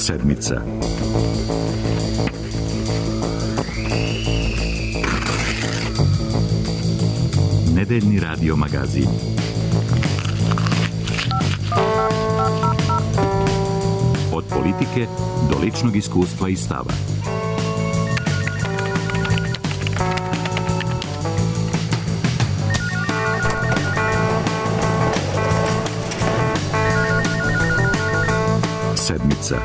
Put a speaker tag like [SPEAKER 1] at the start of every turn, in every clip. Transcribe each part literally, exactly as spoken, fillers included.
[SPEAKER 1] Sedmica. Nedeljni radio magazin. Od politike do ličnog iskustva i stava. Sedmica.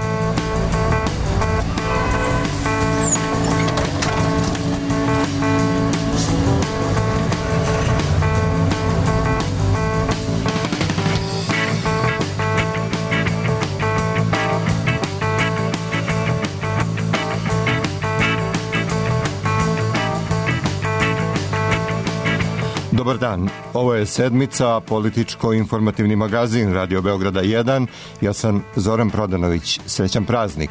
[SPEAKER 2] Dobar dan, ovo je Sedmica, političko-informativni magazin Radio Beograda jedan. Ja sam Zoran Prodanović, srećan praznik.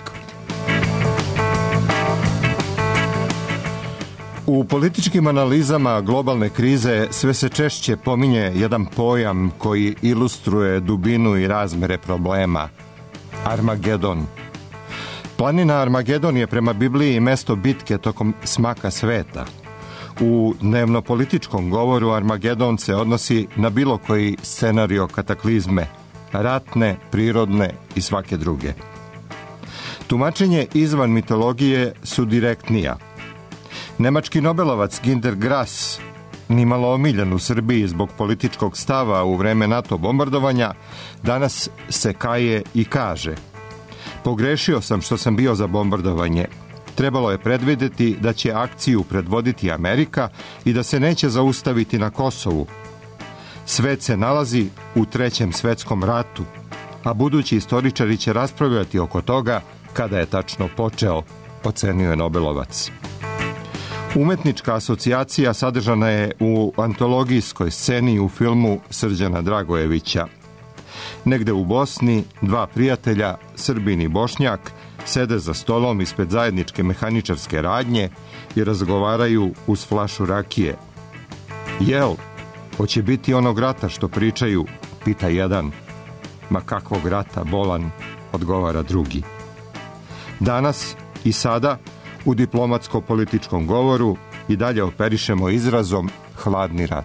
[SPEAKER 2] U političkim analizama globalne krize sve se češće pominje jedan pojam koji ilustruje dubinu i razmere problema. Armagedon. Planina Armagedon je prema Bibliji mesto bitke tokom smaka sveta. U dnevno-političkom govoru Armagedon se odnosi na bilo koji scenario kataklizme, ratne, prirodne i svake druge. Tumačenje izvan mitologije su direktnija. Nemački nobelovac Günter Grass, nimalo omiljen u Srbiji zbog političkog stava u vreme NATO bombardovanja, danas se kaje i kaže: pogrešio sam što sam bio za bombardovanje. Trebalo je predvideti da će akciju predvoditi Amerika i da se neće zaustaviti na Kosovu. Svet se nalazi u trećem svetskom ratu, a budući istoričari će raspravljati oko toga kada je tačno počeo, ocenio je nobelovac. Umetnička asocijacija sadržana je u antologijskoj sceni u filmu Srđana Dragojevića. Negde u Bosni dva prijatelja, Srbin i Bošnjak, sede za stolom ispred zajedničke mehaničarske radnje i razgovaraju uz flašu rakije. Jel, hoće biti onog rata što pričaju, pita jedan. Ma kakvog rata, bolan, odgovara drugi. Danas i sada u diplomatsko-političkom govoru i dalje operišemo izrazom hladni rat.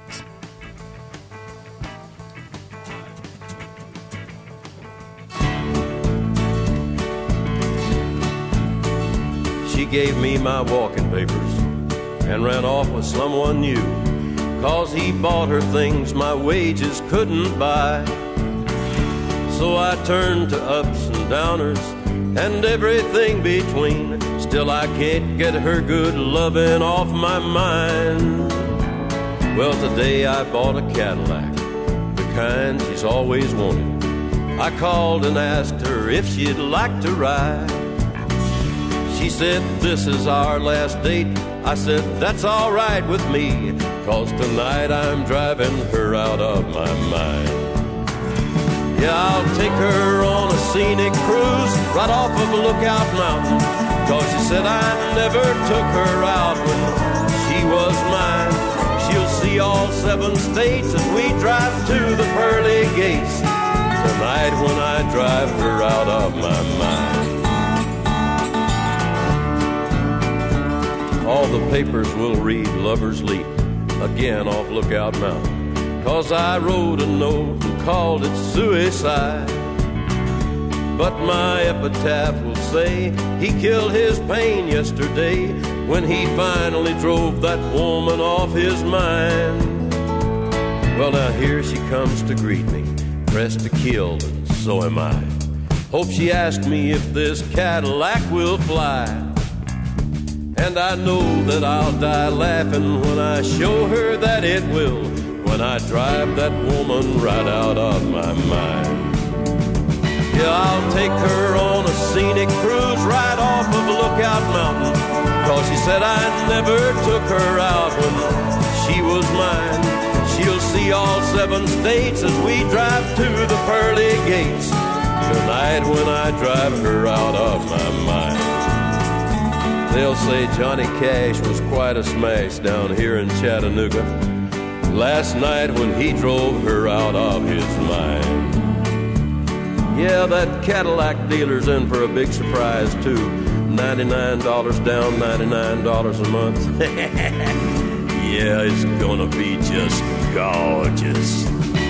[SPEAKER 3] She gave me my walking papers and ran off with someone new, 'cause he bought her things my wages couldn't buy. So I turned to ups and downers and everything between. Still I can't get her good loving off my mind. Well, today I bought a Cadillac, the kind she's always wanted. I called and asked her if she'd like to ride. She said, this is our last date. I said, that's all right with me, 'cause tonight I'm driving her out of my mind. Yeah, I'll take her on a scenic cruise right off of Lookout Mountain, 'cause she said I never took her out when she was mine. She'll see all seven states as we drive to the pearly gates tonight when I drive her out of my mind. All the papers will read Lover's Leap again off Lookout Mountain, 'cause I wrote a note and called it suicide. But my epitaph will say he killed his pain yesterday when he finally drove that woman off his mind. Well, now here she comes to greet me, pressed to kill, and so am I. Hope she asked me if this Cadillac will fly. And I know that I'll die laughing when I show her that it will, when I drive that woman right out of my mind. Yeah, I'll take her on a scenic cruise right off of Lookout Mountain, 'cause she said I never took her out when she was mine. She'll see all seven states as we drive to the pearly gates tonight when I drive her out of my mind. They'll say Johnny Cash was quite a smash down here in Chattanooga last night when he drove her out of his mind. Yeah, that Cadillac dealer's in for a big surprise too. ninety-nine dollars down, ninety-nine dollars a month. Yeah, it's gonna be just gorgeous.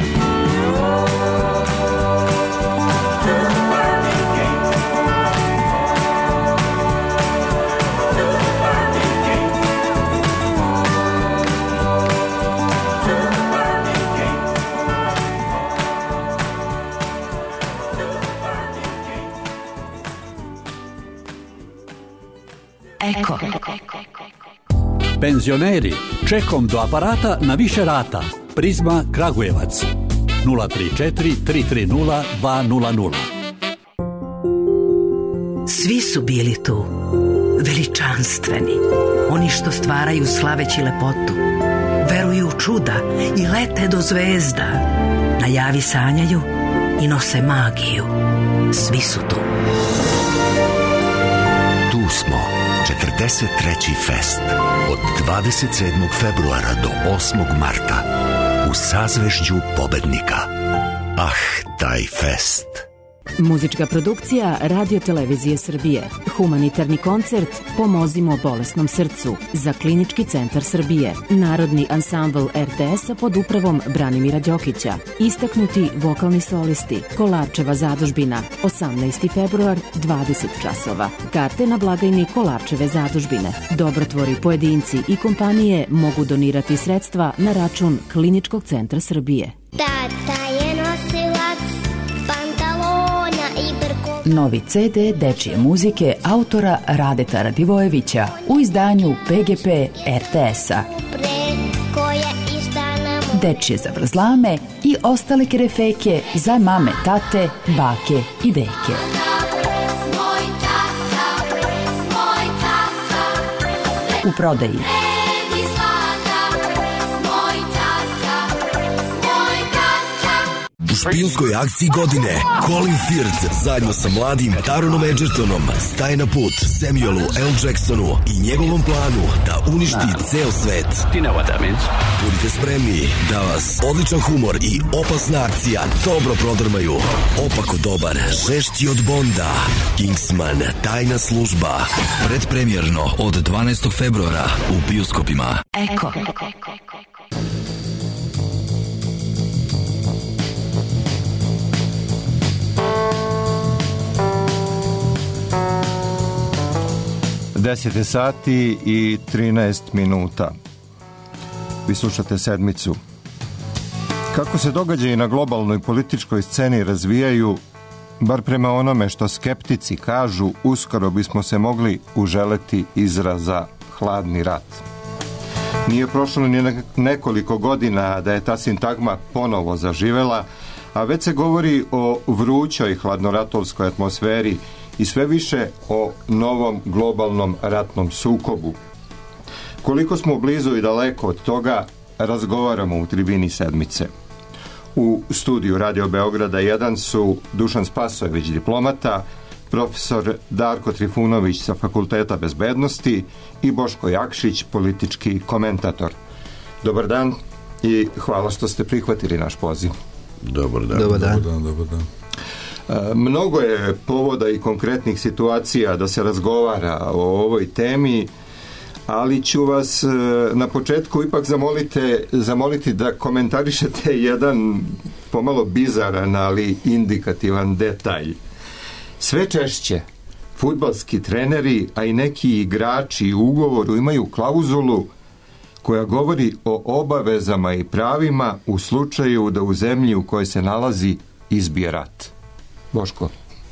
[SPEAKER 4] Eko.
[SPEAKER 5] Penzioneri, čekom do aparata na više rata. Prizma Kragujevac. nula tri četiri tri tri nula dva nula nula.
[SPEAKER 4] Svi su bili tu, veličanstveni, oni što stvaraju slaveći lepotu, veruju u čuda i lete do zvezda, najavi sanjaju i nose magiju. Svi su tu.
[SPEAKER 6] Tu smo, četrdeset treći fest, od dvadeset sedmog februara do osmog marta, u sazvežđu pobednika. Ah, taj fest!
[SPEAKER 7] Muzička produkcija Radio Televizije Srbije. Humanitarni koncert Pomozimo bolesnom srcu za Klinički centar Srbije. Narodni ansambl er te es-a pod upravom Branimira Đokića. Istaknuti vokalni solisti. Kolarčeva zadužbina. osamnaesti februar, dvadeset časova. Karte na blagajni Kolarčeve zadužbine. Dobrotvori, pojedinci i kompanije mogu donirati sredstva na račun Kliničkog centra Srbije.
[SPEAKER 8] Tata je nosilac pantalona i brkova.
[SPEAKER 9] Novi ce de dečije muzike autora Radeta Radivojevića u izdanju pe ge pe er te es-a. Dečije zavrzlame i ostale kerefeke za mame, tate, bake i deke. U prodaji.
[SPEAKER 10] U špijunskoj akciji godine Colin Firth zajedno sa mladim Taronom Edgertonom staje na put Samuelu L. Jacksonu i njegovom planu da uništi ceo svet. Budite spremni da vas odličan humor i opasna akcija dobro prodrmaju. Opako dobar, žešći od Bonda, Kingsman, tajna služba. Predpremjerno od dvanaestog februara u bioskopima.
[SPEAKER 4] Eko.
[SPEAKER 2] deset je sati i trinaest minuta. Vi slušate sedmicu. Kako se događaji na globalnoj političkoj sceni razvijaju, bar prema onome što skeptici kažu, uskoro bismo se mogli uželeti izraza hladni rat. Nije prošlo ni nekoliko godina da je ta sintagma ponovo zaživela, a već se govori o vrućoj hladnoratovskoj atmosferi i sve više o novom globalnom ratnom sukobu. Koliko smo blizu i daleko od toga, razgovaramo u tribini sedmice. U studiju Radio Beograda jedan su Dušan Spasojević, diplomata, profesor Darko Trifunović sa Fakulteta bezbednosti i Boško Jakšić, politički komentator. Dobar dan i hvala što ste prihvatili naš poziv.
[SPEAKER 11] Dobar dan.
[SPEAKER 12] Dobar dan.
[SPEAKER 11] Dobar dan, dobar dan.
[SPEAKER 2] Mnogo je povoda i konkretnih situacija da se razgovara o ovoj temi, ali ću vas na početku ipak zamolite, zamoliti da komentarišete jedan pomalo bizaran, ali indikativan detalj. Sve češće fudbalski treneri, a i neki igrači u ugovoru imaju klauzulu koja govori o obavezama i pravima u slučaju da u zemlji u kojoj se nalazi izbije rat. Boško.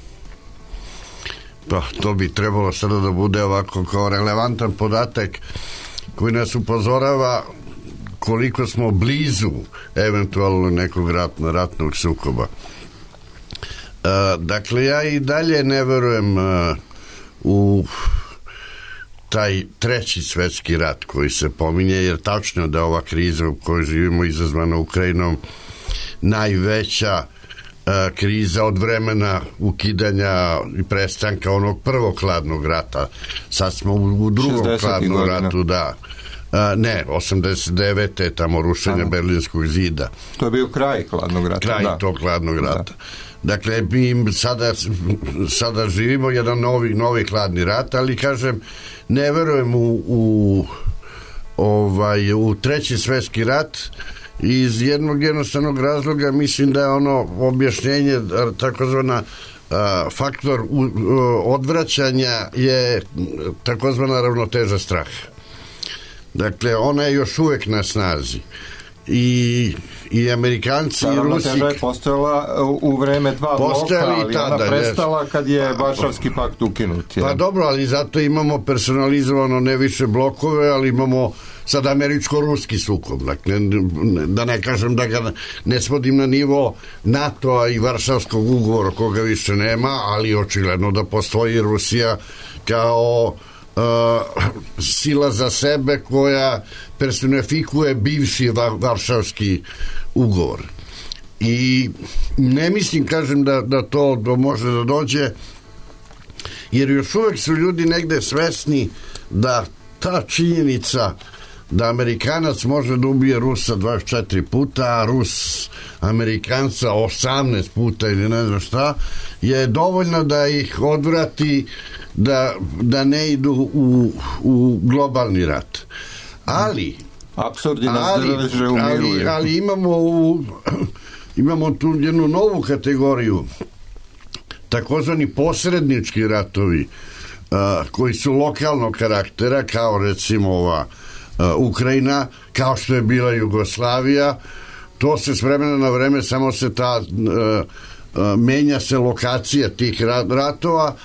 [SPEAKER 11] Pa, to bi trebalo sada da bude ovako kao relevantan podatak koji nas upozorava koliko smo blizu eventualno nekog ratno, ratnog sukoba. E, dakle, ja i dalje ne verujem e, u taj treći svetski rat koji se pominje, jer tačno da ova kriza u kojoj živimo izazvana Ukrajinom najveća kriza od vremena ukidanja i prestanka onog prvog hladnog rata. Sad smo u drugom hladnom ratu, da. A, ne, osamdeset devete tamo rušenja Aha. Berlinskog zida.
[SPEAKER 2] To je bio kraj hladnog rata.
[SPEAKER 11] Kraj
[SPEAKER 2] da.
[SPEAKER 11] tog hladnog rata. Da. Dakle, mi sada, sada živimo jedan novi, novi hladni rat, ali kažem, ne verujem u, u, ovaj, u treći svetski rat iz jednog jednostavnog razloga. Mislim da je ono objašnjenje, takozvana a, faktor u, u, odvraćanja je takozvana ravnoteža straha. Dakle, ona je još uvek na snazi. I, i Amerikanci i Rusi...
[SPEAKER 2] Ta je postojala u vreme dva bloka, ali tada, ona prestala kad je Varšavski pakt ukinut. Je.
[SPEAKER 11] Pa dobro, ali zato imamo personalizovano ne više blokove, ali imamo sad američko-ruski sukob. Dakle, da ne kažem da ga ne svodim na nivo NATO-a i Varšavskog ugovora, koga više nema, ali očigledno da postoji Rusija kao Uh, sila za sebe koja personifikuje bivši va, Varšavski ugovor. I ne mislim, kažem, da, da to da može da dođe, jer još uvek su ljudi negde svesni da ta činjenica da Amerikanac može da ubije Rusa dvadeset četiri puta, a Rus Amerikanca osamnaest puta ili ne znam šta, je dovoljno da ih odvrati da, da ne idu u, u globalni rat. Ali
[SPEAKER 2] apsurdi nas
[SPEAKER 11] ali,
[SPEAKER 2] drže u miru.
[SPEAKER 11] Ali, ali imamo, u, imamo tu jednu novu kategoriju, takozvani posrednički ratovi, a, koji su lokalnog karaktera, kao recimo ova a, Ukrajina, kao što je bila Jugoslavija. To se s vremena na vreme samo se ta a, a, menja se lokacija tih ratova,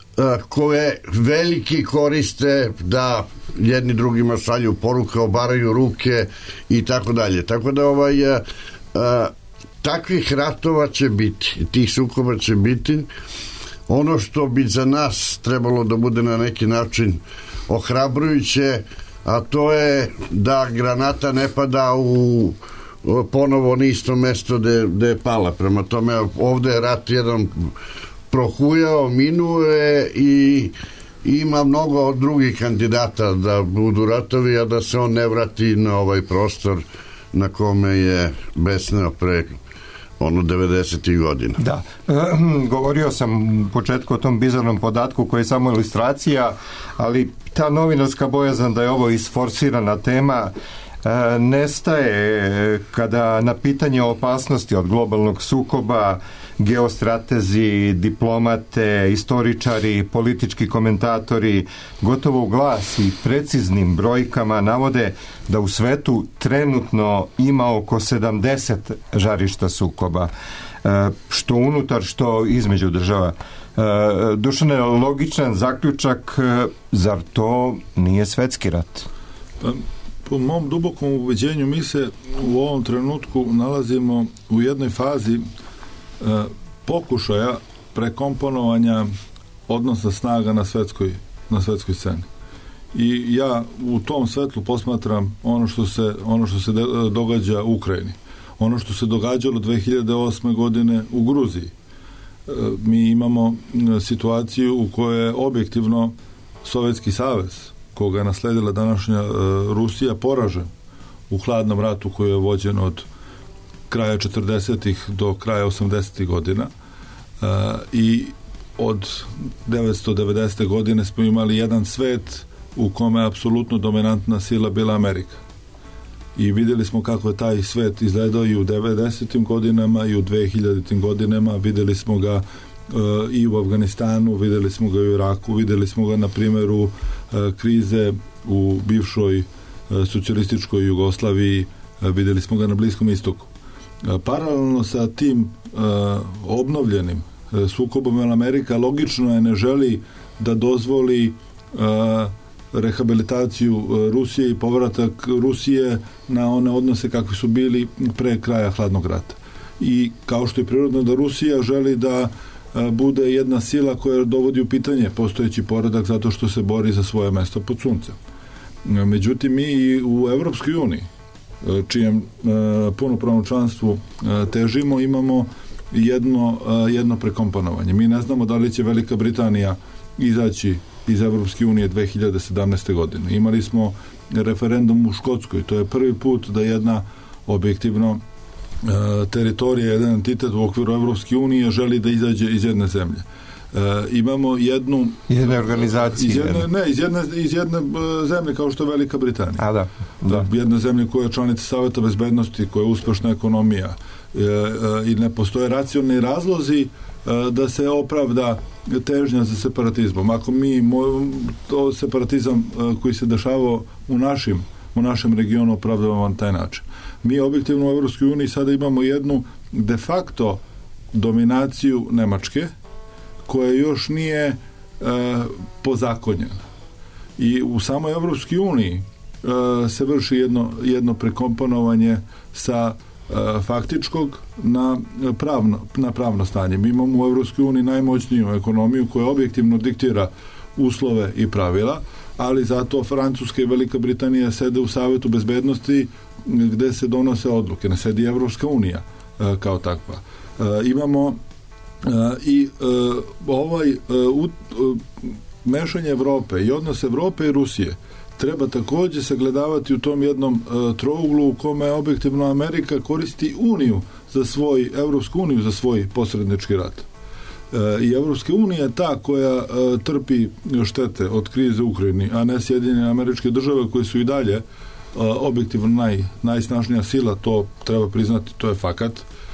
[SPEAKER 11] koje veliki koriste da jedni drugima šalju poruke, obaraju ruke i tako dalje. Tako da ovaj a, a, takvih ratova će biti, tih sukoba će biti. Ono što bi za nas trebalo da bude na neki način ohrabrujuće, a to je da granata ne pada u ponovo na isto mesto gde je pala. Prema tome, ovde je rat jedan prohujao, minuje i ima mnogo drugih kandidata da budu ratovi, a da se on ne vrati na ovaj prostor na kome je besneo pre ono devedesetih godina.
[SPEAKER 2] Da. E, govorio sam u početku o tom bizarnom podatku koji je samo ilustracija, ali ta novinarska bojazan da je ovo isforsirana tema e, nestaje kada na pitanje o opasnosti od globalnog sukoba geostratezi, diplomate, istoričari, politički komentatori gotovo u glas i preciznim brojkama navode da u svetu trenutno ima oko sedamdeset žarišta sukoba, što unutar, što između država. Dušane, logičan zaključak, zar to nije svetski rat?
[SPEAKER 12] Pa, po mom dubokom ubeđenju mi se u ovom trenutku nalazimo u jednoj fazi pokušaja prekomponovanja odnosa snaga na svetskoj, na svetskoj sceni. I ja u tom svetlu posmatram ono što se, ono što se događa u Ukrajini. Ono što se događalo dve hiljade osme godine u Gruziji. Mi imamo situaciju u kojoj je objektivno Sovjetski savez, koga je nasledila današnja Rusija, poražen u hladnom ratu koji je vođen od kraja četrdesetih do kraja osamdesetih godina uh, i od devetsto devedesete godine smo imali jedan svet u kome je apsolutno dominantna sila bila Amerika. I vidjeli smo kako je taj svet izgledao i u devedesetim godinama i u dvehiljaditim godinama, vidjeli smo ga uh, i u Afganistanu, vidjeli smo ga i u Iraku, vidjeli smo ga na primjeru uh, krize u bivšoj uh, socijalističkoj Jugoslaviji, uh, vidjeli smo ga na Bliskom istoku. Paralelno sa tim uh, obnovljenim uh, sukobom Amerika logično je ne želi da dozvoli uh, rehabilitaciju uh, Rusije i povratak Rusije na one odnose kakvi su bili pre kraja hladnog rata. I kao što je prirodno da Rusija želi da uh, bude jedna sila koja dovodi u pitanje postojeći poredak zato što se bori za svoje mesto pod suncem. Uh, međutim, mi i u Evropskoj uniji, čijem e, punopravnom članstvu e, težimo, imamo jedno, e, jedno prekomponovanje. Mi ne znamo da li će Velika Britanija izaći iz Evropske unije dve hiljade sedamnaeste godine. Imali smo referendum u Škotskoj. To je prvi put da jedna objektivno e, teritorija, jedan entitet u okviru Evropske unije želi da izađe iz jedne zemlje. E, imamo jednu
[SPEAKER 2] jedne organizacije
[SPEAKER 12] iz jedne, ne, iz jedne, iz jedne zemlje kao što je Velika Britanija.
[SPEAKER 2] A da, da.
[SPEAKER 12] Jedna zemlja koja je članica Saveta bezbednosti, koja je uspešna ekonomija e, e, i ne postoje racionalni razlozi e, da se opravda težnja za separatizmom. Ako mi mo, to separatizam e, koji se dešavao u našim u našem regionu opravdavamo na taj način. Mi objektivno u Evropskoj uniji sada imamo jednu de facto dominaciju Nemačke koja još nije e, pozakonjena. I u samoj Evropskoj uniji e, se vrši jedno, jedno prekomponovanje sa e, faktičkog na pravno, na pravno stanje. Mi imamo u Evropskoj uniji najmoćniju ekonomiju koja objektivno diktira uslove i pravila, ali zato Francuska i Velika Britanija sede u Savetu bezbednosti gde se donose odluke. Ne sedi Evropska unija e, kao takva. E, imamo e, i e, ovaj e, u, e, mešanje Evrope i odnos Evrope i Rusije treba takođe sagledavati u tom jednom e, trouglu u kome objektivno Amerika koristi Uniju za svoj, Evropsku uniju za svoj posrednički rat. I Evropska unija je ta koja e, trpi štete od krize u Ukrajini, a ne Sjedinjene Američke Države koje su i dalje e, objektivno naj, najsnažnija sila, to treba priznati, to je fakat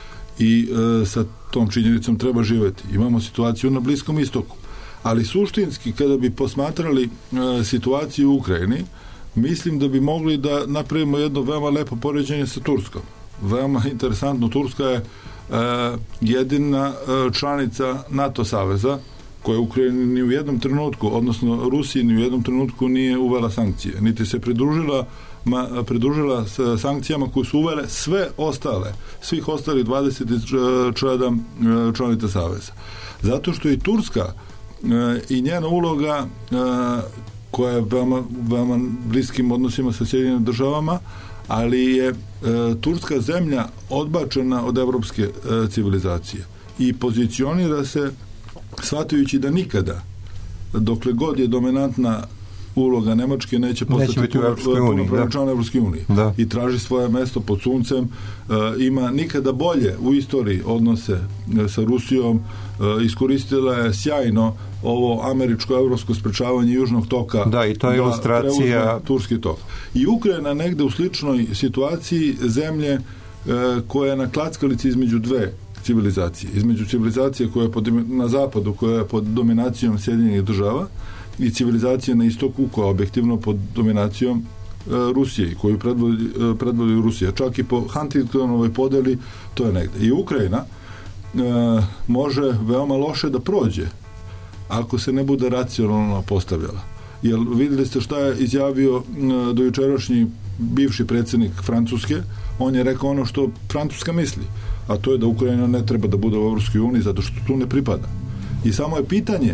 [SPEAKER 12] i e, sa tom činjenicom treba živeti. Imamo situaciju na Bliskom istoku, ali suštinski kada bi posmatrali e, situaciju u Ukrajini, mislim da bi mogli da napravimo jedno veoma lepo poređenje sa Turskom. Veoma interesantno, Turska je Uh, jedina uh, članica NATO saveza koja Ukrajini ni u jednom trenutku, odnosno Rusiji ni u jednom trenutku nije uvela sankcije, niti se pridružila ma, pridružila sa sankcijama koje su uvele sve ostale, svih ostalih dvadeset sedam članica saveza. Zato što i Turska uh, i njena uloga uh, koja je veoma, veoma bliskim odnosima sa Sjedinjenim državama, ali je e, Turska zemlja odbačena od evropske e, civilizacije i pozicionira se shvatajući da nikada, dokle god je dominantna uloga Nemačke, neće postati punopravni član Evropske unije. I traži svoje mesto pod suncem, e, ima nikada bolje u istoriji odnose e, sa Rusijom, e, iskoristila je sjajno ovo američko-evropsko sprečavanje južnog toka.
[SPEAKER 2] Da, i to je ilustracija
[SPEAKER 12] turski tok. I Ukrajina negde u sličnoj situaciji zemlje e, koja je na klackalici između dve civilizacije. Između civilizacije koja je pod, na zapadu, koja je pod dominacijom Sjedinjenih država, i civilizacije na istoku koja je objektivno pod dominacijom e, Rusije, koju predvodi, e, predvodi Rusija. Čak i po Huntingtonovoj podeli to je negde. I Ukrajina e, može veoma loše da prođe ako se ne bude racionalno postavljala. Jer videli ste šta je izjavio e, dojučerašnji bivši predsjednik Francuske. On je rekao ono što Francuska misli, a to je da Ukrajina ne treba da bude u Evropskoj uniji zato što tu ne pripada. I samo je pitanje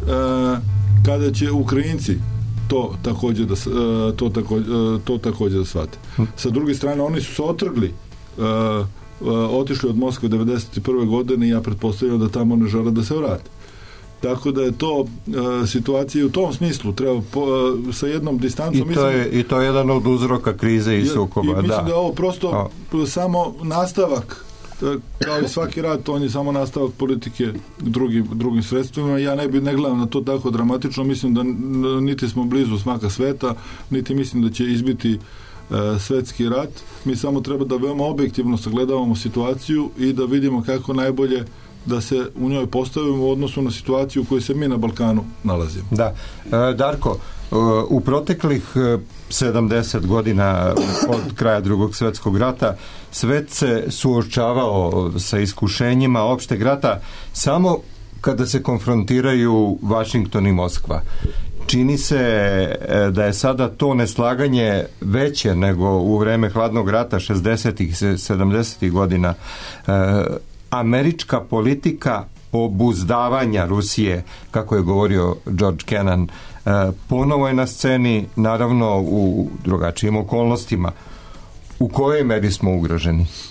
[SPEAKER 12] e, kada će Ukrajinci to takođe da to takođe, to takođe da shvate. Sa druge strane, oni su se otrgli, uh, uh, otišli od Moskve devedeset prve godine i ja pretpostavljam da tamo ne žele da se vrate. Tako da je to uh, situacija u tom smislu treba po, uh, sa jednom distancom.
[SPEAKER 2] I to, je, i to je jedan od uzroka krize i sukoba.
[SPEAKER 12] I mislim
[SPEAKER 2] da.
[SPEAKER 12] da je ovo prosto o. samo nastavak, kao i svaki rat, on je samo nastavak politike drugim, drugim sredstvima. Ja ne bi ne gledam na to tako dramatično, mislim da niti smo blizu smaka sveta, niti mislim da će izbiti e, svetski rat. Mi samo treba da veoma objektivno sagledavamo situaciju i da vidimo kako najbolje da se u njoj postavimo u odnosu na situaciju u kojoj se mi na Balkanu nalazimo.
[SPEAKER 2] Da. E, Darko, u proteklih sedamdeset godina od kraja Drugog svjetskog rata svet se suočavao sa iskušenjima opšteg rata samo kada se konfrontiraju Vašington i Moskva. Čini se da je sada to neslaganje veće nego u vreme hladnog rata šezdesetih sedamdesetih godina. E, američka politika obuzdavanja Rusije, kako je govorio George Kennan, e, ponovo je na sceni, naravno u drugačijim okolnostima. U kojoj meri smo ugroženi?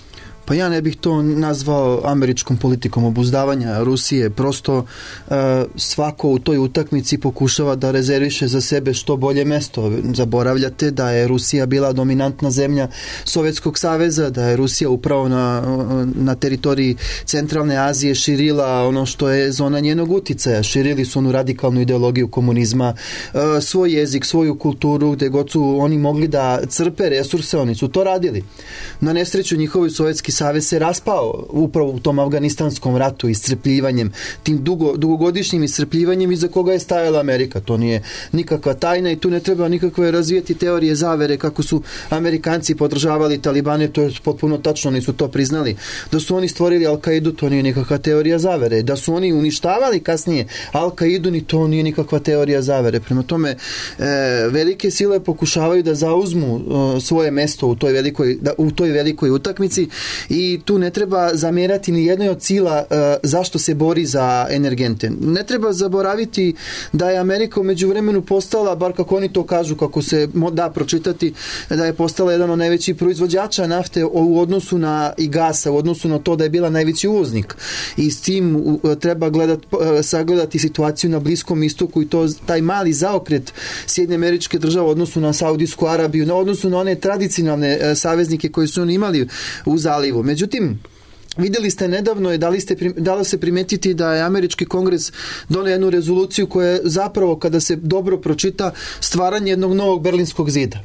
[SPEAKER 13] Pa ja ne bih to nazvao američkom politikom obuzdavanja Rusije. Prosto uh, svako u toj utakmici pokušava da rezerviše za sebe što bolje mesto. Zaboravljate da je Rusija bila dominantna zemlja Sovjetskog saveza, da je Rusija upravo na, na teritoriji Centralne Azije širila ono što je zona njenog uticaja. Širili su onu radikalnu ideologiju komunizma, uh, svoj jezik, svoju kulturu, gde god su oni mogli da crpe resurse, oni su to radili. Na nesreću njihovi Sovjetski savez se raspao upravo u tom afganistanskom ratu, iscrpljivanjem, tim dugo, dugogodišnjim iscrpljivanjem iza koga je stajala Amerika. To nije nikakva tajna i tu ne treba nikakve razvijeti teorije zavere kako su Amerikanci podržavali Talibane, to je potpuno tačno, oni su to priznali. Da su oni stvorili Al-Kaidu, to nije nikakva teorija zavere. Da su oni uništavali kasnije Al-Kaidu, ni to nije nikakva teorija zavere. Prema tome, e, velike sile pokušavaju da zauzmu e, svoje mesto u toj velikoj, da, u toj velikoj utakmici i tu ne treba zamjerati ni jednoj od sila uh, zašto se bori za energente. Ne treba zaboraviti da je Amerika u međuvremenu postala, bar kako oni to kažu, kako se da pročitati, da je postala jedan od najvećih proizvođača nafte u odnosu na i gasa, u odnosu na to da je bila najveći uvoznik. I s tim uh, treba gledat, uh, sagledati situaciju na Bliskom istoku i to taj mali zaokret Sjedinjenih Američkih Država u odnosu na Saudijsku Arabiju, na odnosu na one tradicionalne uh, saveznike koji su oni imali u zalivu. Međutim, vidjeli ste nedavno i da li, ste, da li se primetiti da je Američki kongres donio jednu rezoluciju koja je zapravo, kada se dobro pročita, stvaranje jednog novog Berlinskog zida.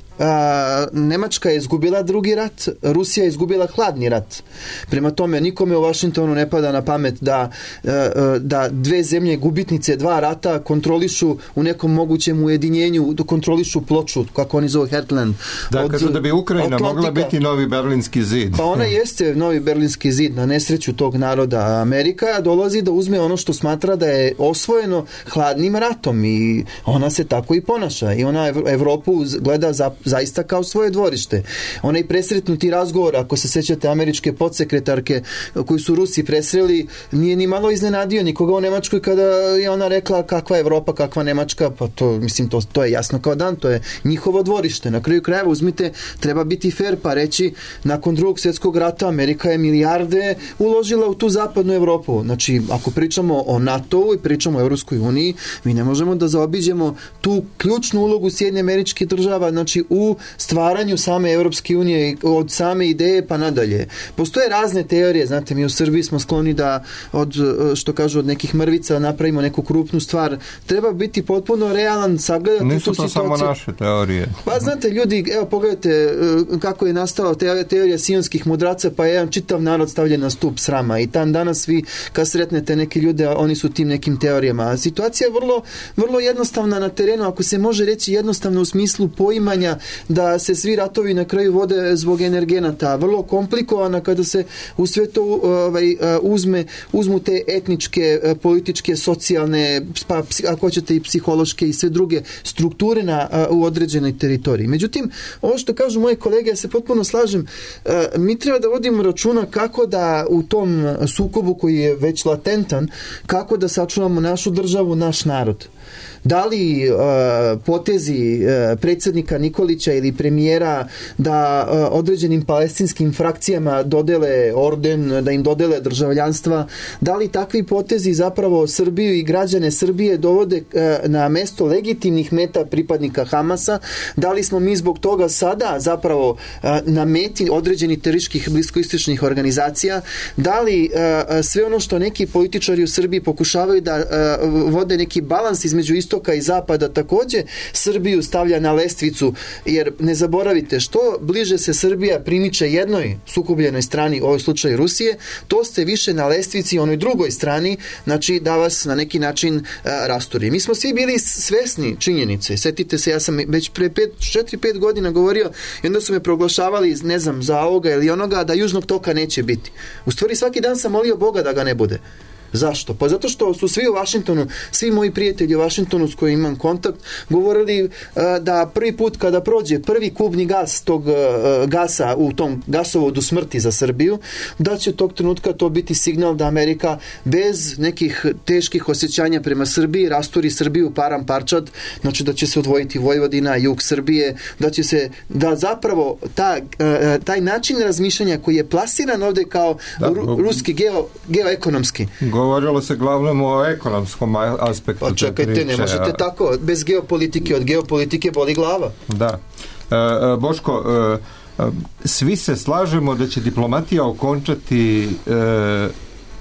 [SPEAKER 13] A, Nemačka je izgubila drugi rat, Rusija je izgubila hladni rat. Prema tome, nikome u Vašingtonu ne pada na pamet da, da dve zemlje gubitnice dva rata kontrolišu u nekom mogućem ujedinjenju, da kontrolišu ploču, kako oni zovu Heartland.
[SPEAKER 2] Da,
[SPEAKER 13] od,
[SPEAKER 2] kažu da bi Ukrajina
[SPEAKER 13] Atlantika.
[SPEAKER 2] Mogla biti novi Berlinski zid.
[SPEAKER 13] Pa ona jeste novi Berlinski zid. Na nesreću tog naroda Amerika dolazi da uzme ono što smatra da je osvojeno hladnim ratom i ona se tako i ponaša. I ona Evropu gleda za zaista kao svoje dvorište. Onaj presretnuti razgovor, ako se sećate američke podsekretarke koju su Rusi presreli, nije ni malo iznenadio nikoga u Nemačkoj kada je ona rekla kakva je Evropa, kakva Nemačka, pa to, mislim, to, to je jasno kao dan, to je njihovo dvorište. Na kraju krajeva, uzmite, treba biti fair pa reći, nakon drugog svjetskog rata Amerika je milijarde uložila u tu zapadnu Evropu. Znači, ako pričamo o NATO-u i pričamo o Europskoj uniji, mi ne možemo da zaobiđemo tu ključnu ulogu Sjedinjenih Američkih Država, znači u stvaranju same Europske unije od same ideje pa nadalje. Postoje razne teorije, znate, mi u Srbiji smo skloni da od, što kažu, od nekih mrvica napravimo neku krupnu stvar. Treba biti potpuno realan, sagledati
[SPEAKER 2] Nisu
[SPEAKER 13] tu
[SPEAKER 2] situaciju. Nisu to samo naše teorije.
[SPEAKER 13] Pa znate, ljudi, evo pogledajte kako je nastala teorija sionskih mudraca, pa je jedan čitav narod stavljen na stup srama i tam danas vi kad sretnete neke ljude, oni su tim nekim teorijama. Situacija je vrlo, vrlo jednostavna na terenu, ako se može reći jednostavno u smislu poimanja da se svi ratovi na kraju vode zbog energenata. Vrlo komplikovana kada se u sve to ovaj, uzme, uzmu te etničke, političke, socijalne, pa, ako hoćete i psihološke i sve druge strukture na, u određenoj teritoriji. Međutim, ovo što kažu moje kolege, ja se potpuno slažem, mi treba da vodimo računa kako da u tom sukobu koji je već latentan, kako da sačuvamo našu državu, naš narod. Da li uh, potezi uh, predsjednika Nikolića ili premijera da uh, određenim palestinskim frakcijama dodele orden, da im dodele državljanstva, da li takvi potezi zapravo Srbiju i građane Srbije dovode uh, na mesto legitimnih meta pripadnika Hamasa, da li smo mi zbog toga sada zapravo uh, na meti određenih terorističkih bliskoistočnih organizacija, da li uh, sve ono što neki političari u Srbiji pokušavaju da uh, vode neki balans između istoka i zapada, također Srbiju stavlja na lestvicu, jer ne zaboravite, što bliže se Srbija primiče jednoj sukobljenoj strani, u ovom slučaju Rusije, to ste više na lestvici onoj drugoj strani, znači da vas na neki način uh, rasturi. Mi smo svi bili svesni činjenice. Sjetite se, ja sam već pre četiri pet godina govorio i onda su me proglašavali, ne znam, za ovoga ili onoga, da Južnog toka neće biti. U stvari svaki dan sam molio Boga da ga ne bude. Zašto? Pa zato što su svi u Vašingtonu, svi moji prijatelji u Vašingtonu s kojima imam kontakt, govorili uh, da prvi put kada prođe prvi kubni gas tog uh, gasa u tom gasovodu smrti za Srbiju, da će tog trenutka to biti signal da Amerika bez nekih teških osjećanja prema Srbiji rasturi Srbiju param parčad, znači da će se odvojiti Vojvodina, jug Srbije, da će se, da zapravo ta, uh, taj način razmišljanja koji je plasiran ovdje kao da, ru, ruski geo, geoekonomski.
[SPEAKER 2] Govorilo se glavnom o ekonomskom aspektu.
[SPEAKER 13] Pa čekajte, priče, ne možete a... tako, bez geopolitike, od geopolitike boli glava.
[SPEAKER 2] Da. E, Boško, e, svi se slažemo da će diplomatija okončati e,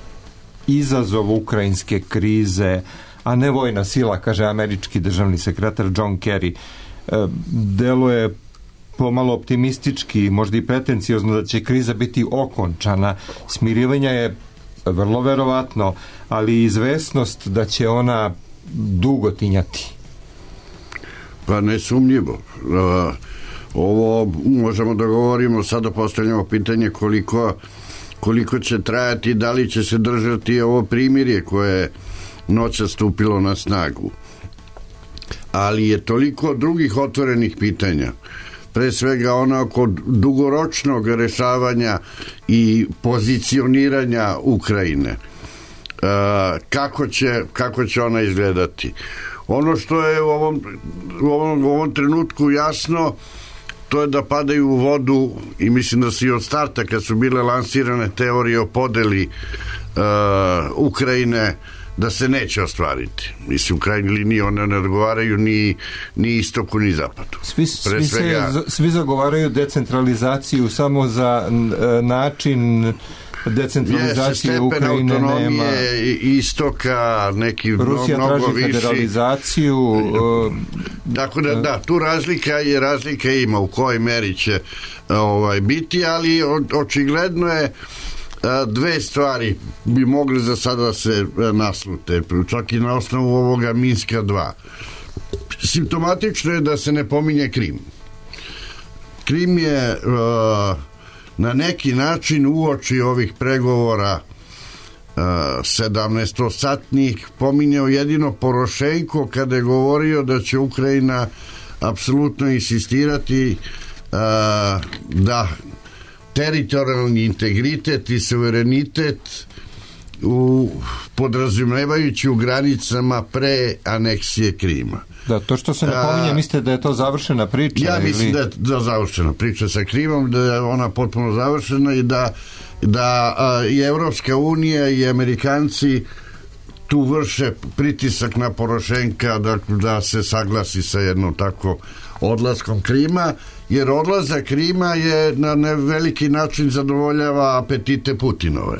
[SPEAKER 2] izazov ukrajinske krize, a ne vojna sila, kaže američki državni sekretar John Kerry. E, deluje pomalo optimistički, možda i pretencijozno da će kriza biti okončana. Smirivanje je vrlo verovatno, ali izvesnost da će ona dugo tinjati.
[SPEAKER 11] Pa nesumnjivo. Ovo možemo da govorimo, sada postavljamo pitanje koliko, koliko će trajati, da li će se držati ovo primirje koje je noća stupilo na snagu. Ali je toliko drugih otvorenih pitanja, pre svega ona oko dugoročnog rešavanja i pozicioniranja Ukrajine. E, kako će, kako će ona izgledati? Ono što je u ovom, u ovom, u ovom trenutku jasno, to je da padaju u vodu, i mislim da su i od starta kad su bile lansirane teorije o podeli e, Ukrajine, da se neće ostvariti. Mislim, u krajnjoj liniji one ne odgovaraju ni, ni istoku ni zapadu.
[SPEAKER 2] Svi, svi, svega, se, svi zagovaraju decentralizaciju samo za način decentralizacije Ukrajine nema.
[SPEAKER 11] Istoka, neki
[SPEAKER 2] Rusija
[SPEAKER 11] mnogo, mnogo
[SPEAKER 2] traži
[SPEAKER 11] viši.
[SPEAKER 2] federalizaciju.
[SPEAKER 11] Dakle, da, da, tu razlika je, razlika ima u kojoj meri će ovaj, biti, ali o, očigledno je dve stvari bi mogli za sada se naslute, čak i na osnovu ovoga Minska dva. Simptomatično je da se ne pominje Krim. Krim je uh, na neki način uoči ovih pregovora uh, sedamnaestosatnih pominjao jedino Porošenko kada je govorio da će Ukrajina apsolutno insistirati uh, da teritorijalni integritet i suverenitet u, podrazumevajući u granicama pre aneksije Krima.
[SPEAKER 2] Da, to što se ne pominje, mislite da je to završena priča?
[SPEAKER 11] Ja mislim ili? da je da završena priča sa Krimom, da je ona potpuno završena i da, da a, i Evropska unija i Amerikanci tu vrše pritisak na Porošenka da, da se saglasi sa jednom tako odlaskom Krima, jer odlazak Krima je na veliki način zadovoljava apetite Putinove.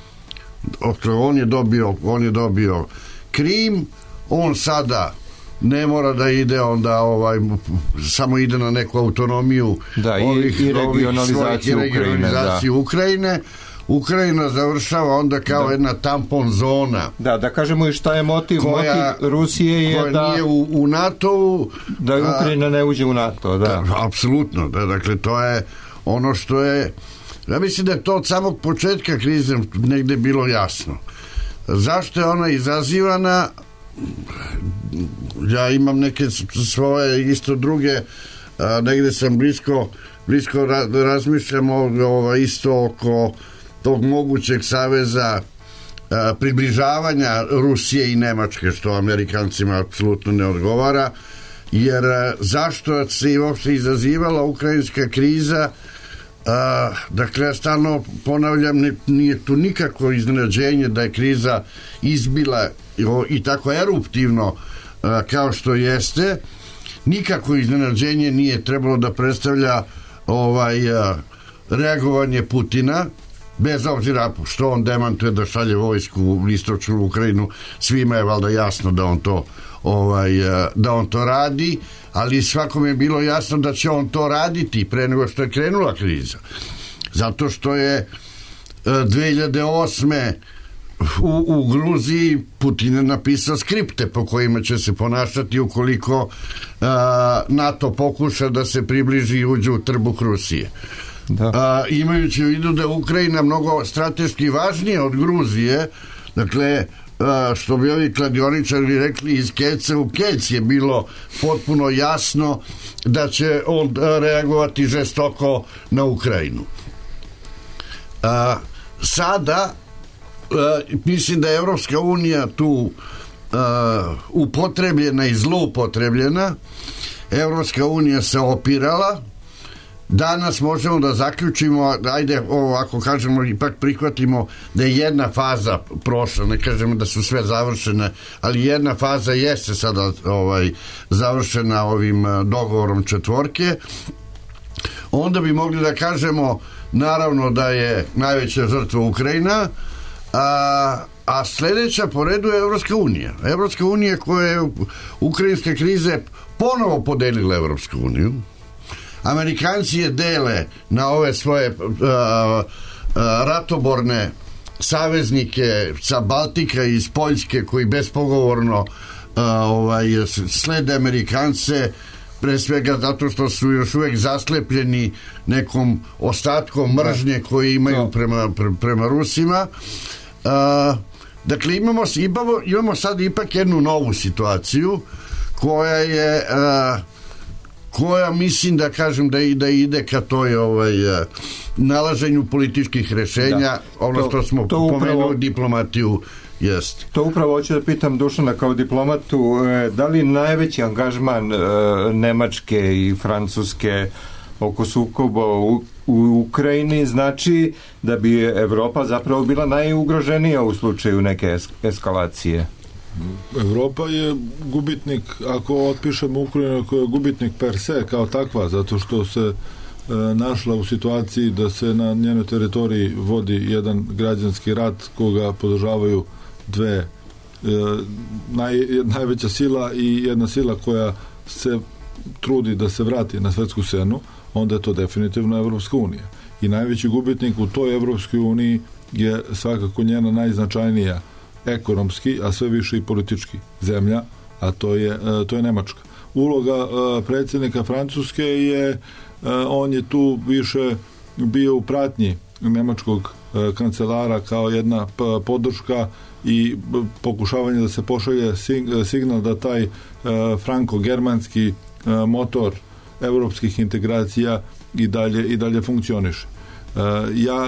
[SPEAKER 11] On je dobio, on je dobio Krim, on sada ne mora da ide onda ovaj, samo ide na neku autonomiju
[SPEAKER 2] da,
[SPEAKER 11] ovih,
[SPEAKER 2] i, i regionalizaciju
[SPEAKER 11] ovih,
[SPEAKER 2] Ukrajine,
[SPEAKER 11] regionalizaciju
[SPEAKER 2] da.
[SPEAKER 11] Ukrajine. Ukrajina završava onda kao da. jedna tampon zona.
[SPEAKER 2] Da, da kažemo i šta je motiv.
[SPEAKER 11] Koja,
[SPEAKER 2] motiv Rusije je
[SPEAKER 11] koja
[SPEAKER 2] da
[SPEAKER 11] nije u, u NATO-u.
[SPEAKER 2] Da Ukrajina ne uđe u NATO, da.
[SPEAKER 11] da apsolutno, da, dakle to je ono što je, ja mislim da je to od samog početka krize negde bilo jasno. Zašto je ona izazivana? Ja imam neke svoje isto druge, a, negde sam blisko blisko ra, razmišljam ovo, isto oko tog mogućeg saveza a, približavanja Rusije i Nemačke, što Amerikancima apsolutno ne odgovara, jer a, zašto se i uopšte izazivala ukrajinska kriza? A, dakle, ja stalno ponavljam, ne, nije tu nikakvo iznenađenje da je kriza izbila i tako eruptivno a, kao što jeste. Nikako iznenađenje nije trebalo da predstavlja ovaj a, reagovanje Putina, bez obzira što on demantuje da šalje vojsku u istočnu Ukrajinu. Svima je valjda jasno da on to ovaj, da on to radi, ali svakom je bilo jasno da će on to raditi pre nego što je krenula kriza, zato što je dve hiljade osme u, u Gruziji Putin je napisao skripte po kojima će se ponašati ukoliko a, NATO pokuša da se približi i uđe u trbuh Rusije. Da. A, imajući u vidu da je Ukrajina mnogo strateški važnija od Gruzije, Dakle, što bi ovi kladioničari rekli, iz keca u kec je bilo potpuno jasno da će on reagovati žestoko na Ukrajinu. Sada mislim da je Evropska unija tu upotrebljena i zloupotrebljena. Evropska unija se opirala. Danas možemo da zaključimo, ajde ovako kažemo, ipak prihvatimo da je jedna faza prošla, ne kažemo da su sve završene, ali jedna faza jeste sada ovaj, završena ovim dogovorom četvorke. Onda bi mogli da kažemo naravno da je najveća žrtva Ukrajina, a, a sljedeća po redu je Evropska unija. Evropska unija koja je ukrajinske krize ponovo podelila Evropsku uniju. Amerikanci je dele na ove svoje uh, uh, ratoborne saveznike sa Baltika i iz Poljske koji bespogovorno uh, ovaj, slede Amerikance, pre svega zato što su još uvijek zaslepljeni nekom ostatkom mržnje koji imaju prema, pre, prema Rusima. Uh, dakle, imamo, imamo, imamo sad ipak jednu novu situaciju koja je uh, koja mislim da kažem da ide, ide ka toj ovaj, nalaženju političkih rešenja, da. Ono to, što smo pomenuli upravo, diplomatiju jest.
[SPEAKER 2] To upravo hoću da pitam Dušana kao diplomatu, da li najveći angažman e, Nemačke i Francuske oko sukoba u, u Ukrajini znači da bi Evropa zapravo bila najugroženija u slučaju neke es, eskalacije?
[SPEAKER 12] Evropa je gubitnik, ako otpišemo Ukrajinu, koja je gubitnik per se kao takva, zato što se e, našla u situaciji da se na njenoj teritoriji vodi jedan građanski rat koga podržavaju dve e, naj, najveća sila i jedna sila koja se trudi da se vrati na svetsku scenu, onda je to definitivno Evropska unija. I najveći gubitnik u toj Evropskoj uniji je svakako njena najznačajnija ekonomski, a sve više i politički zemlja, a to je, to je Nemačka. Uloga predsjednika Francuske je, on je tu više bio u pratnji nemačkog kancelara kao jedna podrška i pokušavanje da se pošalje signal da taj franko-germanski motor evropskih integracija i dalje, i dalje funkcioniše. Ja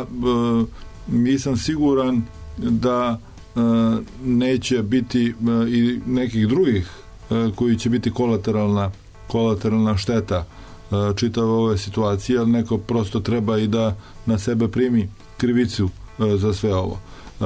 [SPEAKER 12] nisam siguran da neće biti i nekih drugih koji će biti kolateralna, kolateralna šteta čitave ove situacije, ali neko prosto treba i da na sebe primi krivicu za sve ovo.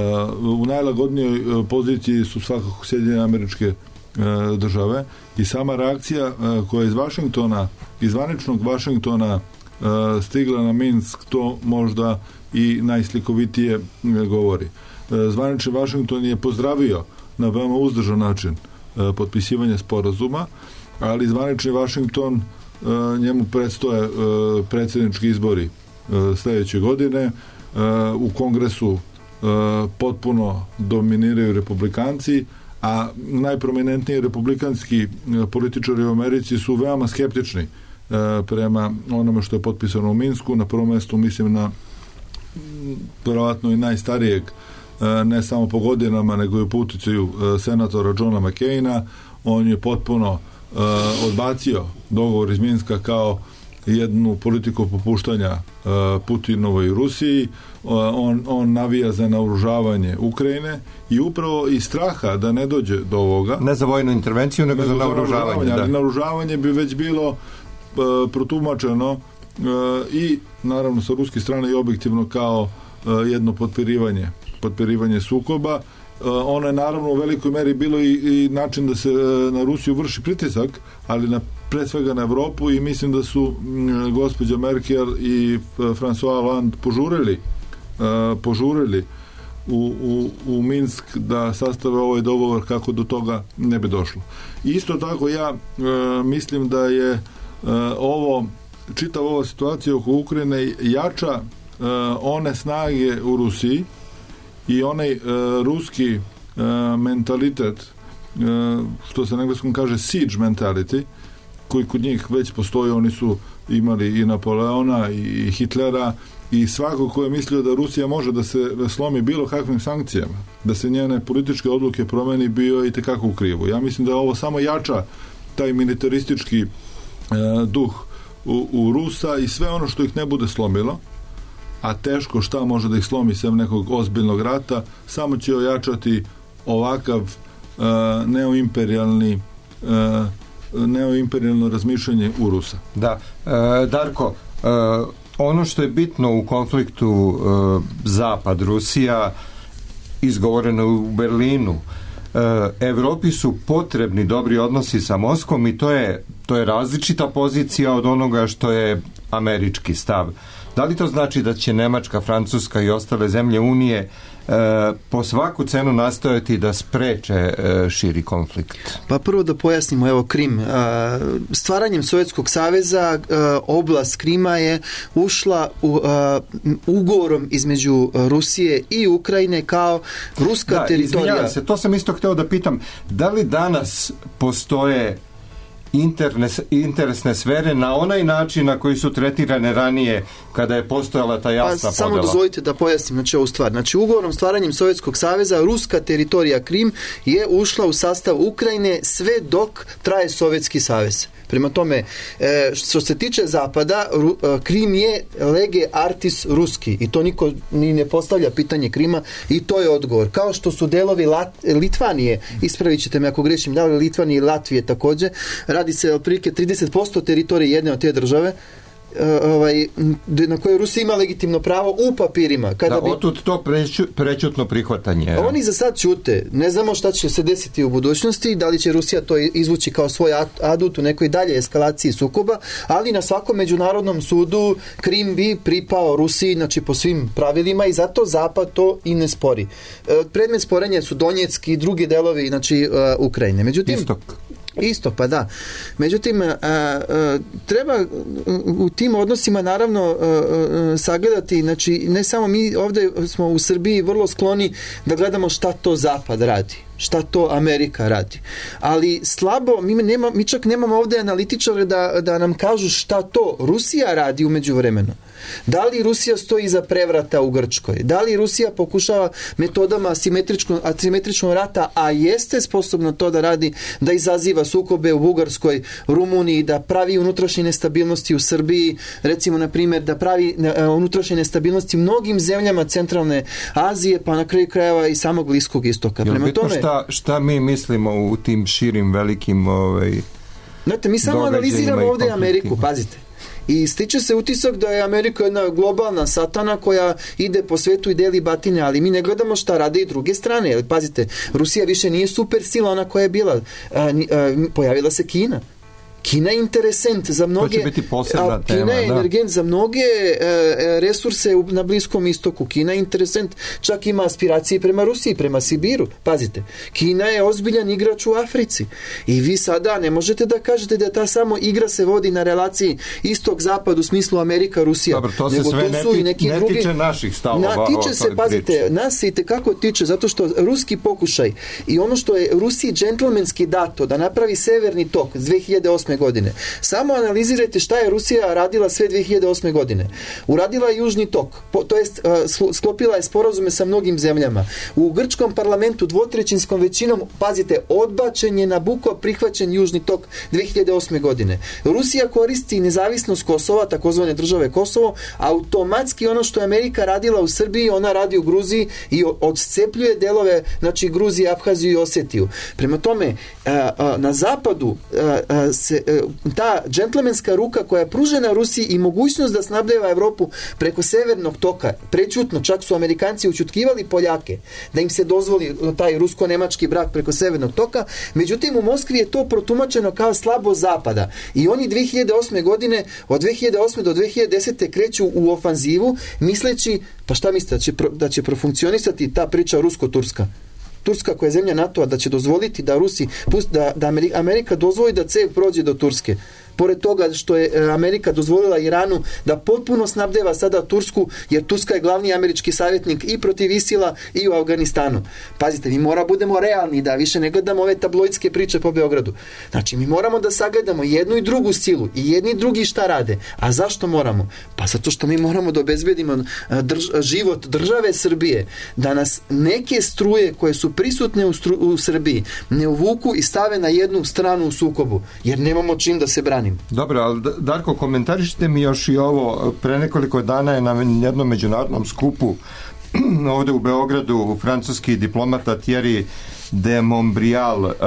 [SPEAKER 12] U najlagodnijoj poziciji su svakako Sjedinjene Američke Države i sama reakcija koja je iz Vašingtona, iz zvaničnog Vašingtona stigla na Minsk, to možda i najslikovitije govori. Zvanični Vašington je pozdravio na veoma uzdržan način potpisivanje sporazuma, ali zvanični Vašington, njemu predstoje predsjednički izbori sljedeće godine, u Kongresu potpuno dominiraju republikanci, a najprominentniji republikanski političari u Americi su veoma skeptični prema onome što je potpisano u Minsku. Na prvom mjestu mislim na verovatno i najstarijeg, ne samo po godinama, nego i po uticaju senatora Johna McCaina. On je potpuno odbacio dogovor iz Minska kao jednu politiku popuštanja Putinovoj Rusiji. On, on navija za naoružavanje Ukrajine i upravo iz straha da ne dođe do ovoga.
[SPEAKER 2] Ne za vojnu intervenciju, nego, nego za naoružavanje.
[SPEAKER 12] Ali naoružavanje bi već bilo protumačeno i naravno sa ruske strane i objektivno kao jedno potpirivanje, potpirivanje sukoba. Ono je naravno u velikoj meri bilo i, i način da se na Rusiju vrši pritisak, ali na, pre svega na Evropu, i mislim da su m, gospođa Merkel i François Hollande požurili, uh, požurili u, u, u Minsk da sastave ovaj dogovor kako do toga ne bi došlo. Isto tako ja uh, mislim da je uh, ovo, čitava ova situacija oko Ukrajine jača uh, one snage u Rusiji i onaj uh, ruski uh, mentalitet, uh, što se na engleskom kaže siege mentality, koji kod njih već postoji. Oni su imali i Napoleona i Hitlera i svako ko je mislio da Rusija može da se slomi bilo kakvim sankcijama, da se njene političke odluke promeni, bio i tekako u krivu. Ja mislim da ovo samo jača taj militaristički e, duh u, u Rusa i sve ono što ih ne bude slomilo, a teško šta može da ih slomi sem nekog ozbiljnog rata, samo će ojačati ovakav uh, neoimperijalni uh, neoimperijalno razmišljanje u Rusa.
[SPEAKER 2] Da. E, Darko, e, ono što je bitno u konfliktu e, Zapad-Rusija, izgovoreno u Berlinu, e, Evropi su potrebni dobri odnosi sa Moskvom i to je, to je različita pozicija od onoga što je američki stav. Da li to znači da će Nemačka, Francuska i ostale zemlje Unije e, po svaku cenu nastojati da spreče e, širi konflikt?
[SPEAKER 13] Pa prvo da pojasnimo, evo Krim. E, stvaranjem Sovjetskog saveza e, oblast Krima je ušla u, e, ugovorom između Rusije i Ukrajine kao ruska
[SPEAKER 2] da,
[SPEAKER 13] teritorija.
[SPEAKER 2] Izvinjavam se, to sam isto hteo da pitam. Da li danas postoje Internes, interesne sfere na onaj način na koji su tretirane ranije kada je postojala ta jasna
[SPEAKER 13] pa, samo
[SPEAKER 2] podela?
[SPEAKER 13] dozvolite da pojasnim znači ovu stvar. Znači ugovorom stvaranjem Sovjetskog saveza ruska teritorija Krim je ušla u sastav Ukrajine sve dok traje Sovjetski savez. Prema tome, što se tiče Zapada, Krim je lege artis ruski i to niko ni ne postavlja pitanje Krima i to je odgovor. Kao što su delovi Lat, Litvanije, ispravit ćete me ako grešim, delovi Litvanije i Latvije također, radi se otprilike trideset posto teritorije jedne od te države, ovaj, na koje Rusija ima legitimno pravo u papirima. Kada
[SPEAKER 2] da,
[SPEAKER 13] bi...
[SPEAKER 2] otud to preću, prećutno prihvatanje.
[SPEAKER 13] Oni za sad ćute. Ne znamo šta će se desiti u budućnosti, da li će Rusija to izvući kao svoj adut u nekoj dalje eskalaciji sukoba, ali na svakom međunarodnom sudu Krim bi pripao Rusiji, znači po svim pravilima i zato Zapad to i ne spori. Predmet sporenja su Donjecki i drugi delovi, znači uh, Ukrajine. Međutim,
[SPEAKER 2] Istok.
[SPEAKER 13] Isto, pa da. Međutim, a, a, treba u tim odnosima naravno a, a, sagledati, znači ne samo mi ovdje smo u Srbiji vrlo skloni da gledamo šta to Zapad radi, šta to Amerika radi. Ali slabo, mi, nema, mi čak nemamo ovdje analitičare da, da nam kažu šta to Rusija radi u međuvremenu. Da li Rusija stoji iza prevrata u Grčkoj? Da li Rusija pokušava metodama asimetričnog rata, a jeste sposobna to da radi, da izaziva sukobe u Bugarskoj, Rumuniji, da pravi unutrašnje nestabilnosti u Srbiji, recimo na primjer da pravi unutrašnje nestabilnosti u mnogim zemljama centralne Azije, pa na kraju krajeva i samog Bliskog istoka.
[SPEAKER 2] Jel bitno tome, šta, šta mi mislimo u tim širim velikim ovaj,
[SPEAKER 13] znate, mi samo analiziramo ovdje Ameriku, pazite. I stiče se utisak da je Amerika jedna globalna satana koja ide po svetu i deli batine, ali mi ne gledamo šta rade i druge strane. Jer, pazite, Rusija više nije super sila ona koja je bila. A, a, pojavila se Kina. Kina je interesent za mnoge,
[SPEAKER 2] to će biti posebna
[SPEAKER 13] a, Kina
[SPEAKER 2] tema,
[SPEAKER 13] je
[SPEAKER 2] da.
[SPEAKER 13] energent za mnoge e, resurse u, na Bliskom istoku. Kina je interesent, čak ima aspiracije prema Rusiji, prema Sibiru. Pazite, Kina je ozbiljan igrač u Africi. I vi sada ne možete da kažete da ta samo igra se vodi na relaciji istok-zapad u smislu Amerika-Rusija.
[SPEAKER 2] Dobro, to se
[SPEAKER 13] nego
[SPEAKER 2] sve
[SPEAKER 13] to
[SPEAKER 2] ne,
[SPEAKER 13] su
[SPEAKER 2] ti,
[SPEAKER 13] i neki
[SPEAKER 2] ne
[SPEAKER 13] drugi...
[SPEAKER 2] tiče naših stavova.
[SPEAKER 13] Na, tiče se, pazite, priči. Nas se i tekako tiče, zato što ruski pokušaj i ono što je Rusiji džentlmenski dato da napravi severni tok s dve hiljade osme godine. Samo analizirajte šta je Rusija radila sve dve hiljade osme godine. Uradila je južni tok, po, to jest uh, sklopila je sporazume sa mnogim zemljama. U grčkom parlamentu dvotrećinskom većinom, pazite, odbačen je Nabuko prihvaćen južni tok dve hiljade osme godine. Rusija koristi nezavisnost Kosova, takozvane države Kosovo, automatski ono što je Amerika radila u Srbiji, ona radi u Gruziji i odscepljuje delove, znači Gruzije, Abhaziju i Osetiju. Prema tome, uh, uh, na zapadu uh, uh, se uh, ta džentlmenska ruka koja je pružena Rusiji i mogućnost da snabdeva Evropu preko severnog toka, prečutno, čak su Amerikanci učutkivali Poljake da im se dozvoli taj rusko-nemački brak preko severnog toka, međutim u Moskvi je to protumačeno kao slabo zapada i oni dve hiljade osme godine, od dve hiljade osme do dve hiljade desete kreću u ofanzivu misleći, pa šta mislite, da će, pro, da će profunkcionisati ta priča rusko-turska? Turska koja je zemlja NATO-a, da će dozvoliti da Rusi, da, da Amerika dozvoli da cev prođe do Turske. Pored toga što je Amerika dozvolila Iranu da potpuno snabdeva sada Tursku, jer Turska je glavni američki savjetnik i protiv Isila i u Afganistanu. Pazite, mi moramo budemo realni, da više ne gledamo ove tabloidske priče po Beogradu. Znači, mi moramo da sagledamo jednu i drugu silu i jedni i drugi šta rade. A zašto moramo? Pa zato što mi moramo da obezbedimo drž, život države Srbije, da nas neke struje koje su prisutne u, stru, u Srbiji ne uvuku i stave na jednu stranu u sukobu, jer nemamo čim da se branimo.
[SPEAKER 2] Dobro, ali Darko, komentarišite mi još i ovo. Pre nekoliko dana je na jednom međunarodnom skupu ovde u Beogradu francuski diplomata Thierry de Montbrial uh,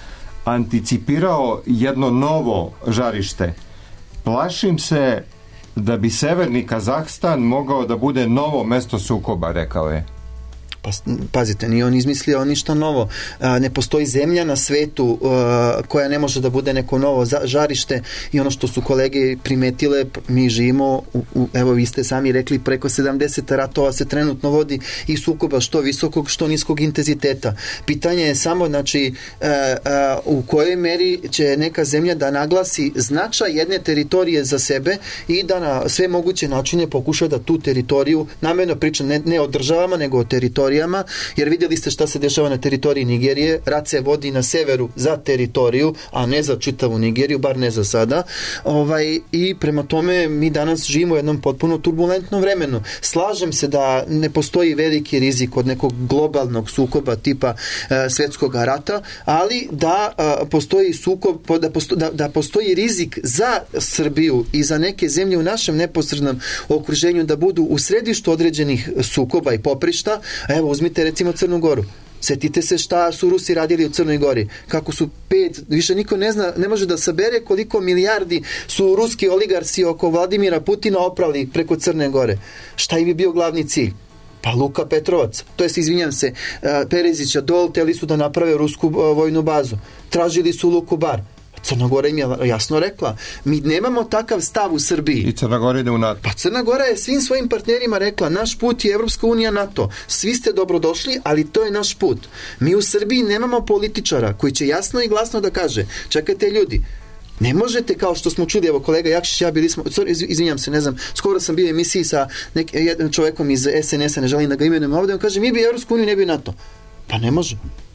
[SPEAKER 2] anticipirao jedno novo žarište. Plašim se da bi severni Kazahstan mogao da bude novo mesto sukoba, rekao je.
[SPEAKER 13] Pa, pazite, nije on izmislio ništa novo. A, ne postoji zemlja na svetu a, koja ne može da bude neko novo za, žarište i ono što su kolege primetile, mi živimo, u, u, evo vi ste sami rekli, preko sedamdeset ratova se trenutno vodi i sukoba što visokog, što niskog intenziteta. Pitanje je samo, znači, a, a, u kojoj meri će neka zemlja da naglasi značaj jedne teritorije za sebe i da na sve moguće načine pokuša da tu teritoriju, namjerno pričam ne, ne o državama, nego o teritoriji, jer vidjeli ste šta se dešava na teritoriji Nigerije. Rat se vodi na severu za teritoriju, a ne za čitavu Nigeriju, bar ne za sada. Ovaj, i prema tome mi danas živimo u jednom potpuno turbulentnom vremenu. Slažem se da ne postoji veliki rizik od nekog globalnog sukoba tipa e, svjetskog rata, ali da e, postoji sukob, da, posto, da, da postoji rizik za Srbiju i za neke zemlje u našem neposrednom okruženju da budu u središtu određenih sukoba i poprišta. Evo, uzmite recimo Crnu Goru. Sjetite se šta su Rusi radili u Crnoj Gori. Kako su pet, više niko ne zna, ne može da sabere koliko milijardi su ruski oligarsi oko Vladimira Putina oprali preko Crne Gore. Šta im je bio glavni cilj? Pa Luka Petrovac. To jest, izvinjam se, Perezića, Dol, teli su da naprave rusku vojnu bazu. Tražili su Luku Bar. Crna Gora im je jasno rekla, mi nemamo takav stav u Srbiji.
[SPEAKER 2] I Crna Gora ide u NATO.
[SPEAKER 13] Pa Crna Gora je svim svojim partnerima rekla, naš put je Evropska unija, NATO. Svi ste dobrodošli, ali to je naš put. Mi u Srbiji nemamo političara koji će jasno i glasno da kaže, čekajte ljudi, ne možete, kao što smo čuli, evo kolega Jakšić, ja bili smo, izvinjam se, ne znam, skoro sam bio u emisiji sa nek, jednim čovjekom iz es en es-a, ne želim da ga imenujem ovdje, on kaže, mi bi Evropsku uniju, ne bi NATO. Pa ne može.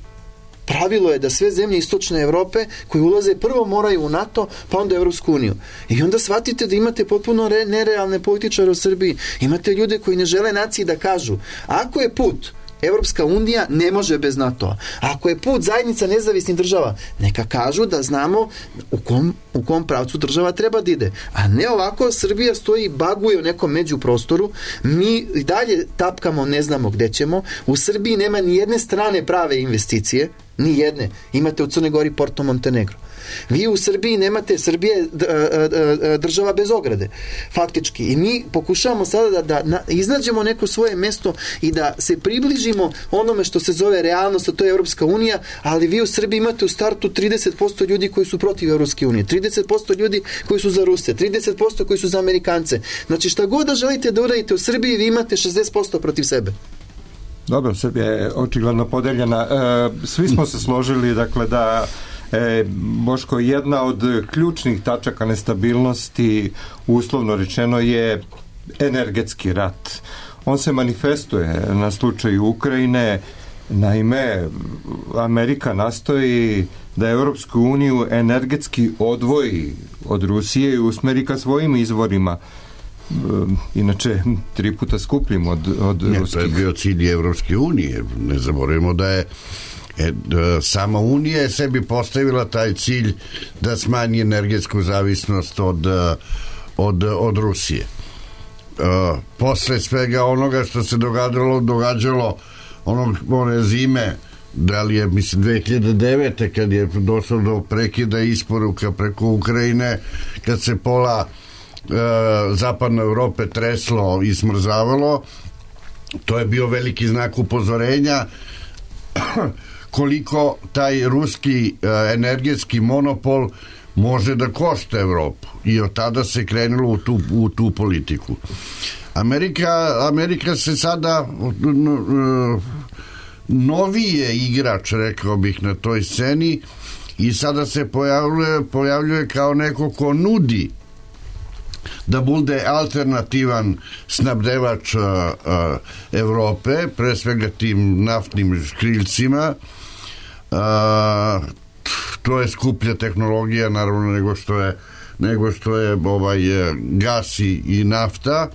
[SPEAKER 13] Pravilo je da sve zemlje istočne Evrope koji ulaze prvo moraju u NATO, pa onda u Evropsku uniju. I onda shvatite da imate potpuno re, nerealne političare u Srbiji. Imate ljude koji ne žele naciji da kažu, ako je put Evropska unija, ne može bez NATO-a. Ako je put zajednica nezavisnih država, neka kažu da znamo u kom, u kom pravcu država treba da ide. A ne ovako, Srbija stoji i baguje u nekom međuprostoru, mi dalje tapkamo, ne znamo gde ćemo. U Srbiji nema ni jedne strane prave investicije, ni jedne. Imate u Crnoj Gori Porto Montenegro. Vi u Srbiji nemate, Srbija je država bez ograde, faktički. I mi pokušavamo sada da, da iznađemo neko svoje mesto i da se približimo onome što se zove realnost, a to je Evropska unija, ali vi u Srbiji imate u startu trideset posto ljudi koji su protiv Evropske unije, trideset posto ljudi koji su za Ruse, trideset posto koji su za Amerikance. Znači šta god da želite da uradite u Srbiji, vi imate šezdeset posto protiv sebe.
[SPEAKER 2] Dobro, Srbija je očigledno podeljena. E, svi smo se složili, dakle, da E, Boško, jedna od ključnih tačaka nestabilnosti, uslovno rečeno, je energetski rat. On se manifestuje na slučaju Ukrajine. Naime, Amerika nastoji da Europsku uniju energetski odvoji od Rusije i usmeri ka svojim izvorima. Inače, tri puta skupljim od, od
[SPEAKER 11] ne,
[SPEAKER 2] ruskih.
[SPEAKER 11] To je bio cilj Evropske unije. Ne zaboravimo da je E, d, sama Unija je sebi postavila taj cilj da smanji energetsku zavisnost od, od, od Rusije. E, posle svega onoga što se događalo, događalo onog, one zime, da li je, mislim, dve hiljade devete kad je došlo do prekida isporuka preko Ukrajine, kad se pola e, zapadne Evrope treslo i smrzavalo, to je bio veliki znak upozorenja koliko taj ruski uh, energetski monopol može da košta Evropu. I od tada se krenulo u tu, u tu politiku. Amerika, Amerika se sada uh, uh, novije igrač, rekao bih, na toj sceni i sada se pojavljuje, pojavljuje kao neko ko nudi da bude alternativan snabdevač a, a, Evrope, pre svega tim naftnim škriljcima. A, to je skuplja tehnologija naravno nego što je nego što je ovaj gas i, i nafta,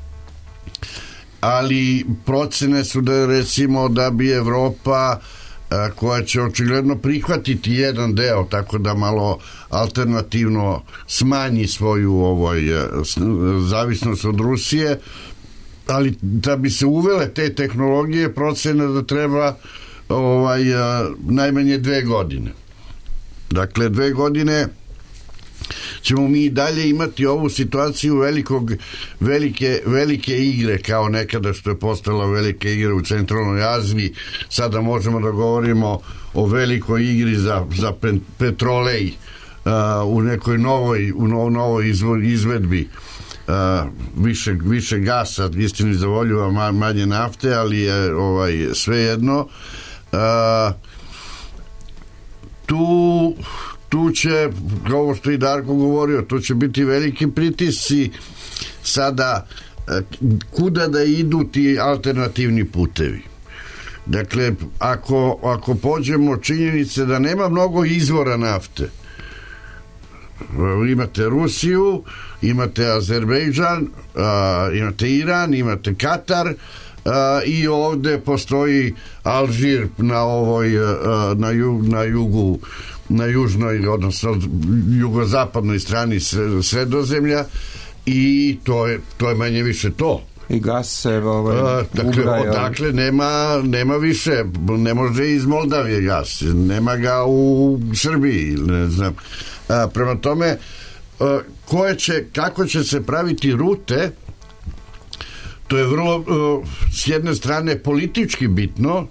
[SPEAKER 11] ali procene su da recimo da bi Evropa a, koja će očigledno prihvatiti jedan deo tako da malo alternativno smanji svoju ovaj, zavisnost od Rusije, ali da bi se uvele te tehnologije procene da treba ovaj, a, najmanje dve godine. Dakle, dve godine ćemo mi dalje imati ovu situaciju velikog, velike, velike igre, kao nekada što je postala velike igre u centralnoj Aziji. Sada možemo da govorimo o velikoj igri za, za petrolej uh, u nekoj novoj, u novoj izvedbi. Uh, više, više gasa, istini za volju, a manje nafte, ali je ovaj, svejedno. Uh, tu tu će, ovo što i Darko govorio, tu će biti veliki pritisci sada kuda da idu ti alternativni putevi. Dakle, ako, ako pođemo činjenice da nema mnogo izvora nafte, imate Rusiju, imate Azerbejdžan, imate Iran, imate Katar, i ovde postoji Alžir na ovoj na, ju, na jugu na južnoj, odnosno jugozapadnoj strani Sredozemlja, i to je, to je manje više to.
[SPEAKER 2] I gas se ovaj,
[SPEAKER 11] A, dakle,
[SPEAKER 2] ugraja.
[SPEAKER 11] Dakle, nema, nema više, ne može iz Moldavije gas, nema ga u Srbiji, ne znam. A, prema tome, a, koje će, kako će se praviti rute, to je vrlo, a, s jedne strane, politički bitno.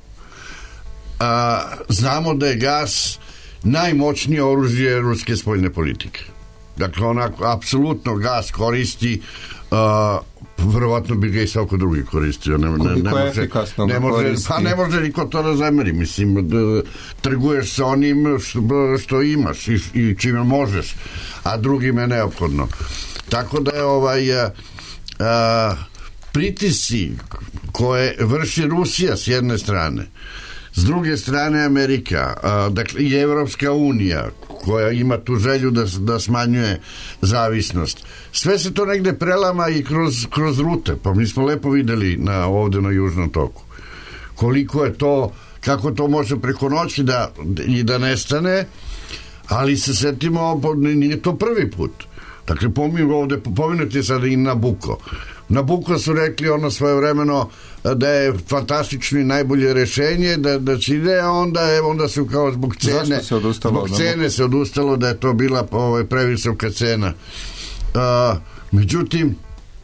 [SPEAKER 11] A, znamo da je gas najmoćnije oružje ruske spoljne politike. Dakle, onako, apsolutno gas koristi, uh, verovatno bi ga i svako drugi koristio. Ne, ne, ne može, ne može, pa ne može niko to da zameri. Mislim, da, trguješ sa onim što, što imaš i, i čime možeš, a drugim je neophodno. Tako da je ovaj uh, uh, pritisci koje vrši Rusija s jedne strane, s druge strane Amerika, a, dakle i Evropska unija koja ima tu želju da, da smanjuje zavisnost. Sve se to negde prelama i kroz, kroz rute. Pa mi smo lepo videli na, ovde na Južnom toku. Koliko je to, kako to može preko noći da, i da nestane, ali se setimo, nije to prvi put. Dakle, pominjamo ovde, pomenuti sada i Nabucco. Nabucco su rekli ono svojevremeno da je fantastično i najbolje rešenje, da, da će ide, a onda, je, onda su kao zbog cene
[SPEAKER 2] se odustalo,
[SPEAKER 11] zbog cene se odustalo, da je to bila ovaj, previsoka cena. A, međutim,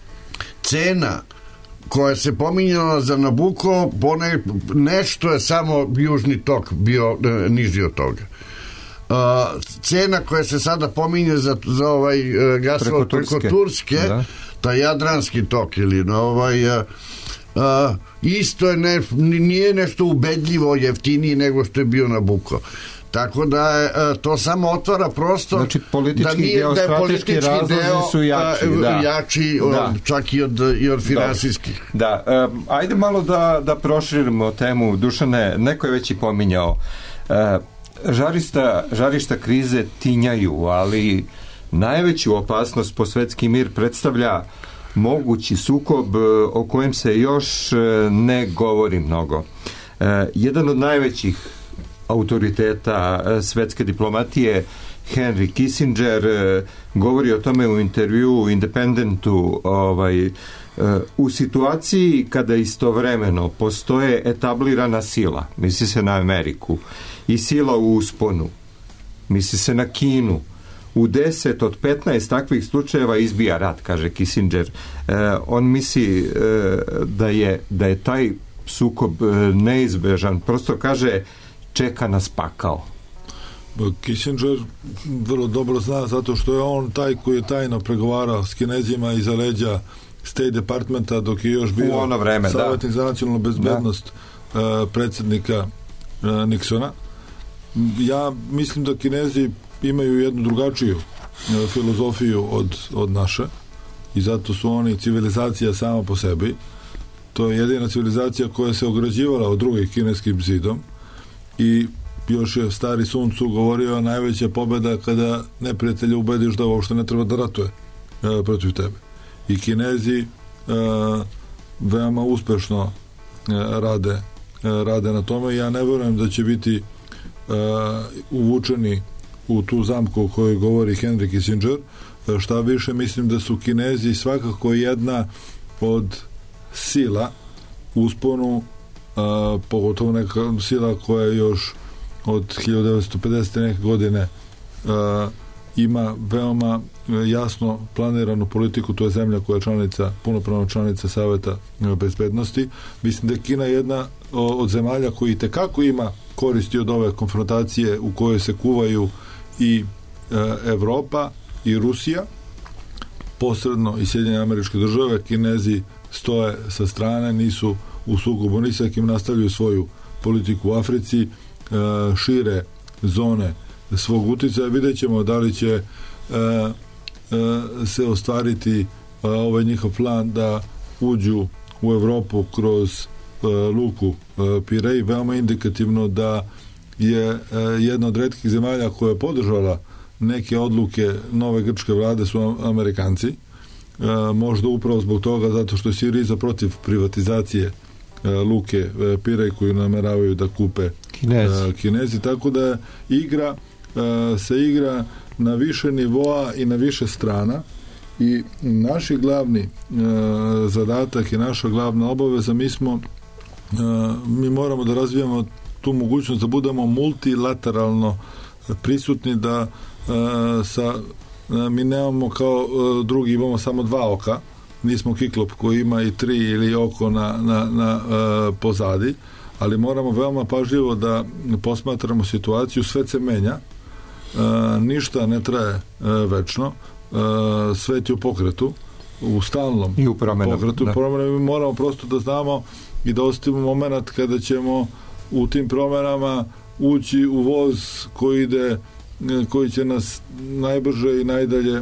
[SPEAKER 11] cena koja se pominjala za Nabucco, one, nešto je samo Južni tok bio e, niži od toga. Uh, cena koja se sada pominje za, za ovaj uh, gasovod preko Turske, preko Turske da. taj Jadranski tok ili no, ovaj, uh, uh, isto je ne, nije nešto ubedljivo jeftiniji nego što je bio Nabucco. Tako da je, uh, to samo otvara prostor,
[SPEAKER 2] znači politički
[SPEAKER 11] da, nije,
[SPEAKER 2] deo,
[SPEAKER 11] da je politički deo
[SPEAKER 2] su jači,
[SPEAKER 11] uh,
[SPEAKER 2] da.
[SPEAKER 11] jači od,
[SPEAKER 2] da.
[SPEAKER 11] čak i od, i od finansijskih.
[SPEAKER 2] Da, da. Um, ajde malo da, da proširimo temu. Dušane, neko je već i pominjao uh, Žarista, žarišta krize tinjaju, ali najveću opasnost po svetski mir predstavlja mogući sukob o kojem se još ne govori mnogo. E, jedan od najvećih autoriteta svetske diplomatije, Henry Kissinger, govori o tome u intervju u Independentu, ovaj, u situaciji kada istovremeno postoje etablirana sila, misli se na Ameriku, i sila u usponu, misli se na Kinu, u deset od petnaest takvih slučajeva izbija rat, kaže Kissinger. E, on misli e, da, je, da je taj sukob e, neizbežan, prosto kaže čeka nas pakao.
[SPEAKER 12] Kissinger vrlo dobro zna, zato što je on taj koji je tajno pregovarao s Kinezima iza leđa State Departmenta dok je još bio
[SPEAKER 2] ono vreme,
[SPEAKER 12] savjetnik
[SPEAKER 2] da.
[SPEAKER 12] za nacionalnu bezbednost da. predsjednika Nixona. ja mislim da Kinezi imaju jednu drugačiju filozofiju od, od naše i zato su oni civilizacija sama po sebi. To je jedina civilizacija koja se ograđivala od drugih kineskim zidom i još je stari Sun Tzu govorio najveća pobjeda kada neprijatelja ubediš da uopšte ne treba da ratuje e, protiv tebe. I Kinezi e, veoma uspešno e, rade, e, rade na tome. Ja ne vjerujem da će biti e, uvučeni u tu zamku o kojoj govori Henry Kissinger. E, šta više, mislim da su Kinezi svakako jedna od sila usponu, a, pogotovo neka sila koja je još od hiljadu devetsto pedesete neke godine a, ima veoma jasno planiranu politiku. To je zemlja koja je članica, punopravna članica Saveta bezbednosti. Mislim da je Kina jedna od zemalja koji itekako ima koristi od ove konfrontacije u kojoj se kuvaju i a, Evropa i Rusija, posredno i Sjedinjene Američke Države. Kinezi stoje sa strane, nisu u sukobu ni sa kim, nastavljaju svoju politiku u Africi, šire zone svog uticaja. Vidjet ćemo da li će se ostvariti ovaj njihov plan da uđu u Evropu kroz luku Pirej. Veoma indikativno da je jedna od retkih zemalja koja je podržala neke odluke nove grčke vlade su Amerikanci. E, možda upravo zbog toga, zato što je Siriza protiv privatizacije e, luke e, Pirej koju nameravaju da kupe Kinezi. E, Kinezi. Tako da igra e, se igra na više nivoa i na više strana i naši glavni e, zadatak i naša glavna obaveza, mi smo e, mi moramo da razvijemo tu mogućnost da budemo multilateralno prisutni, da e, sa mi nemamo kao uh, drugi, imamo samo dva oka, nismo kiklop koji ima i tri ili oko na, na, na uh, pozadi, ali moramo veoma pažljivo da posmatramo situaciju. Sve se menja, uh, ništa ne traje uh, večno, uh, svet je u pokretu, u stalnom
[SPEAKER 2] I u
[SPEAKER 12] pokretu, da. Promenu, mi moramo prosto da znamo i da ostavimo moment kada ćemo u tim promenama ući u voz koji ide koji će nas najbrže i najdalje uh,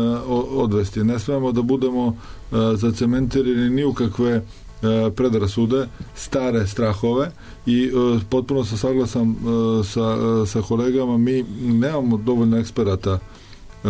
[SPEAKER 12] odvesti. Ne smemo da budemo uh, zacementirani ni u kakve uh, predrasude, stare strahove i uh, potpuno sam saglasan uh, sa, uh, sa kolegama. Mi nemamo dovoljno eksperata uh,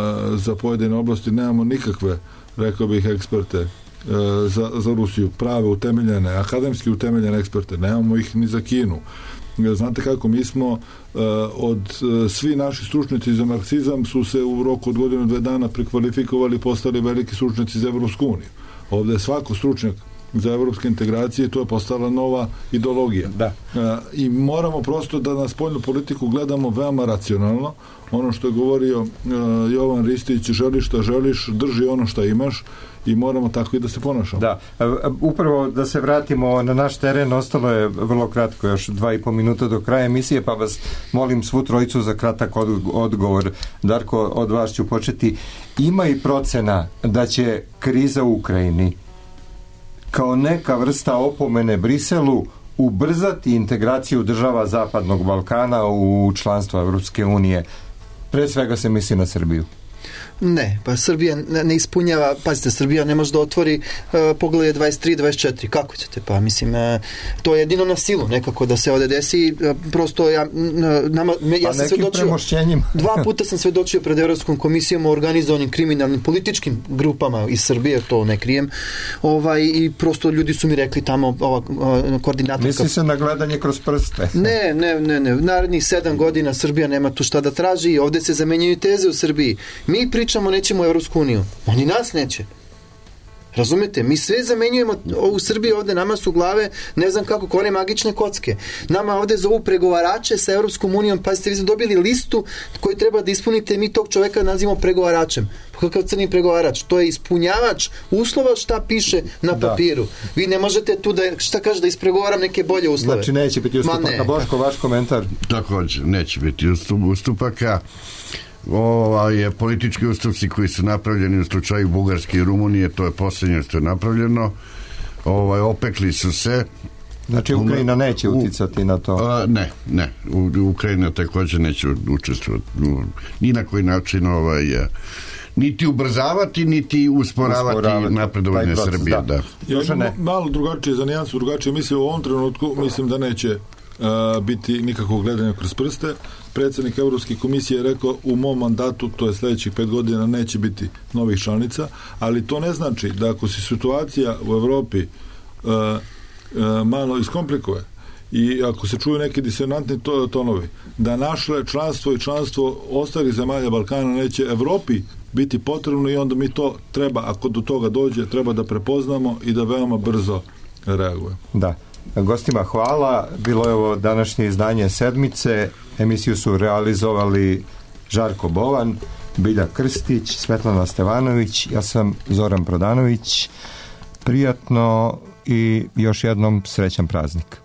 [SPEAKER 12] za pojedine oblasti, nemamo nikakve, rekao bih, eksperte uh, za, za Rusiju, prave utemeljene, akademski utemeljene eksperte, nemamo ih ni za Kinu. Znate kako, mi smo uh, od uh, svi naši stručnjaci za marksizam su se u roku od godinu dve dana prekvalifikovali, postali veliki stručnjaci za Evropsku uniju. Ovdje je svako stručnjak za evropske integracije, to je postala nova ideologija.
[SPEAKER 2] Da.
[SPEAKER 12] Uh, I moramo prosto da na spoljnu politiku gledamo veoma racionalno. Ono što je govorio uh, Jovan Ristić, želiš šta želiš, drži ono što imaš i moramo tako i da se ponašamo.
[SPEAKER 2] Da, upravo da se vratimo na naš teren, ostalo je vrlo kratko, još dva i po minuta do kraja emisije, pa vas molim svu trojicu za kratak odgovor. Darko, od vas ću početi. Ima i procena da će kriza u Ukrajini kao neka vrsta opomene Briselu ubrzati integraciju država Zapadnog Balkana u članstvo Evropske unije. Pre svega se misli na Srbiju.
[SPEAKER 13] Ne, pa Srbija ne ispunjava, pazite, Srbija ne može da otvori uh, poglavlje dvadeset tri dvadeset četiri, kako ćete, pa mislim uh, to je jedino na silu nekako da se ovde desi, uh, prosto ja, uh, nama, me, ja
[SPEAKER 2] pa
[SPEAKER 13] sam svedočio dva puta sam svedočio pred Evropskom komisijom o organizovanim kriminalnim političkim grupama iz Srbije, to ne krijem, ovaj, i prosto ljudi su mi rekli tamo, ova uh, koordinatorka.
[SPEAKER 2] Misli se na gledanje kroz prste?
[SPEAKER 13] Ne, ne, ne, ne, narednih sedam godina Srbija nema tu šta da traži i ovde se zamenjuju teze u Srbiji. Mi pričamo nećemo u Evropsku uniju. Oni nas neće. Razumete? Mi sve zamenjujemo u Srbiji, ovde nama su glave, ne znam kako, kore magične kocke. Nama ovde zovu pregovarače sa Evropskom unijom, pa ste vi ste dobili listu koju treba da ispunite, mi tog čoveka nazivamo pregovaračem. Kakav crni pregovarač? To je ispunjavač uslova šta piše na papiru. Da. Vi ne možete tu da, šta kaže, da ispregovaram neke bolje uslove.
[SPEAKER 2] Znači neće biti ustupaka. Boško, vaš komentar?
[SPEAKER 11] Također, neće biti ustupaka. Ovo je politički ustupci koji su napravljeni u slučaju Bugarske i Rumunije, to je posljednje što je napravljeno. Ovaj, opekli su se
[SPEAKER 2] Znači Ukrajina neće uticati na to?
[SPEAKER 11] A, ne, ne. U, Ukrajina također neće učestvovati ni na koji način ovaj, niti ubrzavati, niti usporavati, usporavati napredovanje Srbije. Da. Da.
[SPEAKER 12] Ja imam malo drugačije, za nijansu drugačije. Mislim u ovom trenutku, mislim da neće uh, biti nikakvog gledanja kroz prste. Predsjednik Evropske komisije je rekao u mom mandatu, to je sljedećih pet godina, neće biti novih članica, ali to ne znači da ako se situacija u Evropi uh, uh, malo iskomplikuje i ako se čuju neki disonantni tonovi, da naše članstvo i članstvo ostalih zemalja Balkana neće Evropi biti potrebno i onda mi to treba, ako do toga dođe, treba da prepoznamo i da veoma brzo reagujemo.
[SPEAKER 2] Da. Gostima hvala. Bilo je ovo današnje izdanje Sedmice. Emisiju su realizovali Žarko Bovan, Bilja Krstić, Svetlana Stevanović, ja sam Zoran Prodanović. Prijatno i još jednom srećan praznik.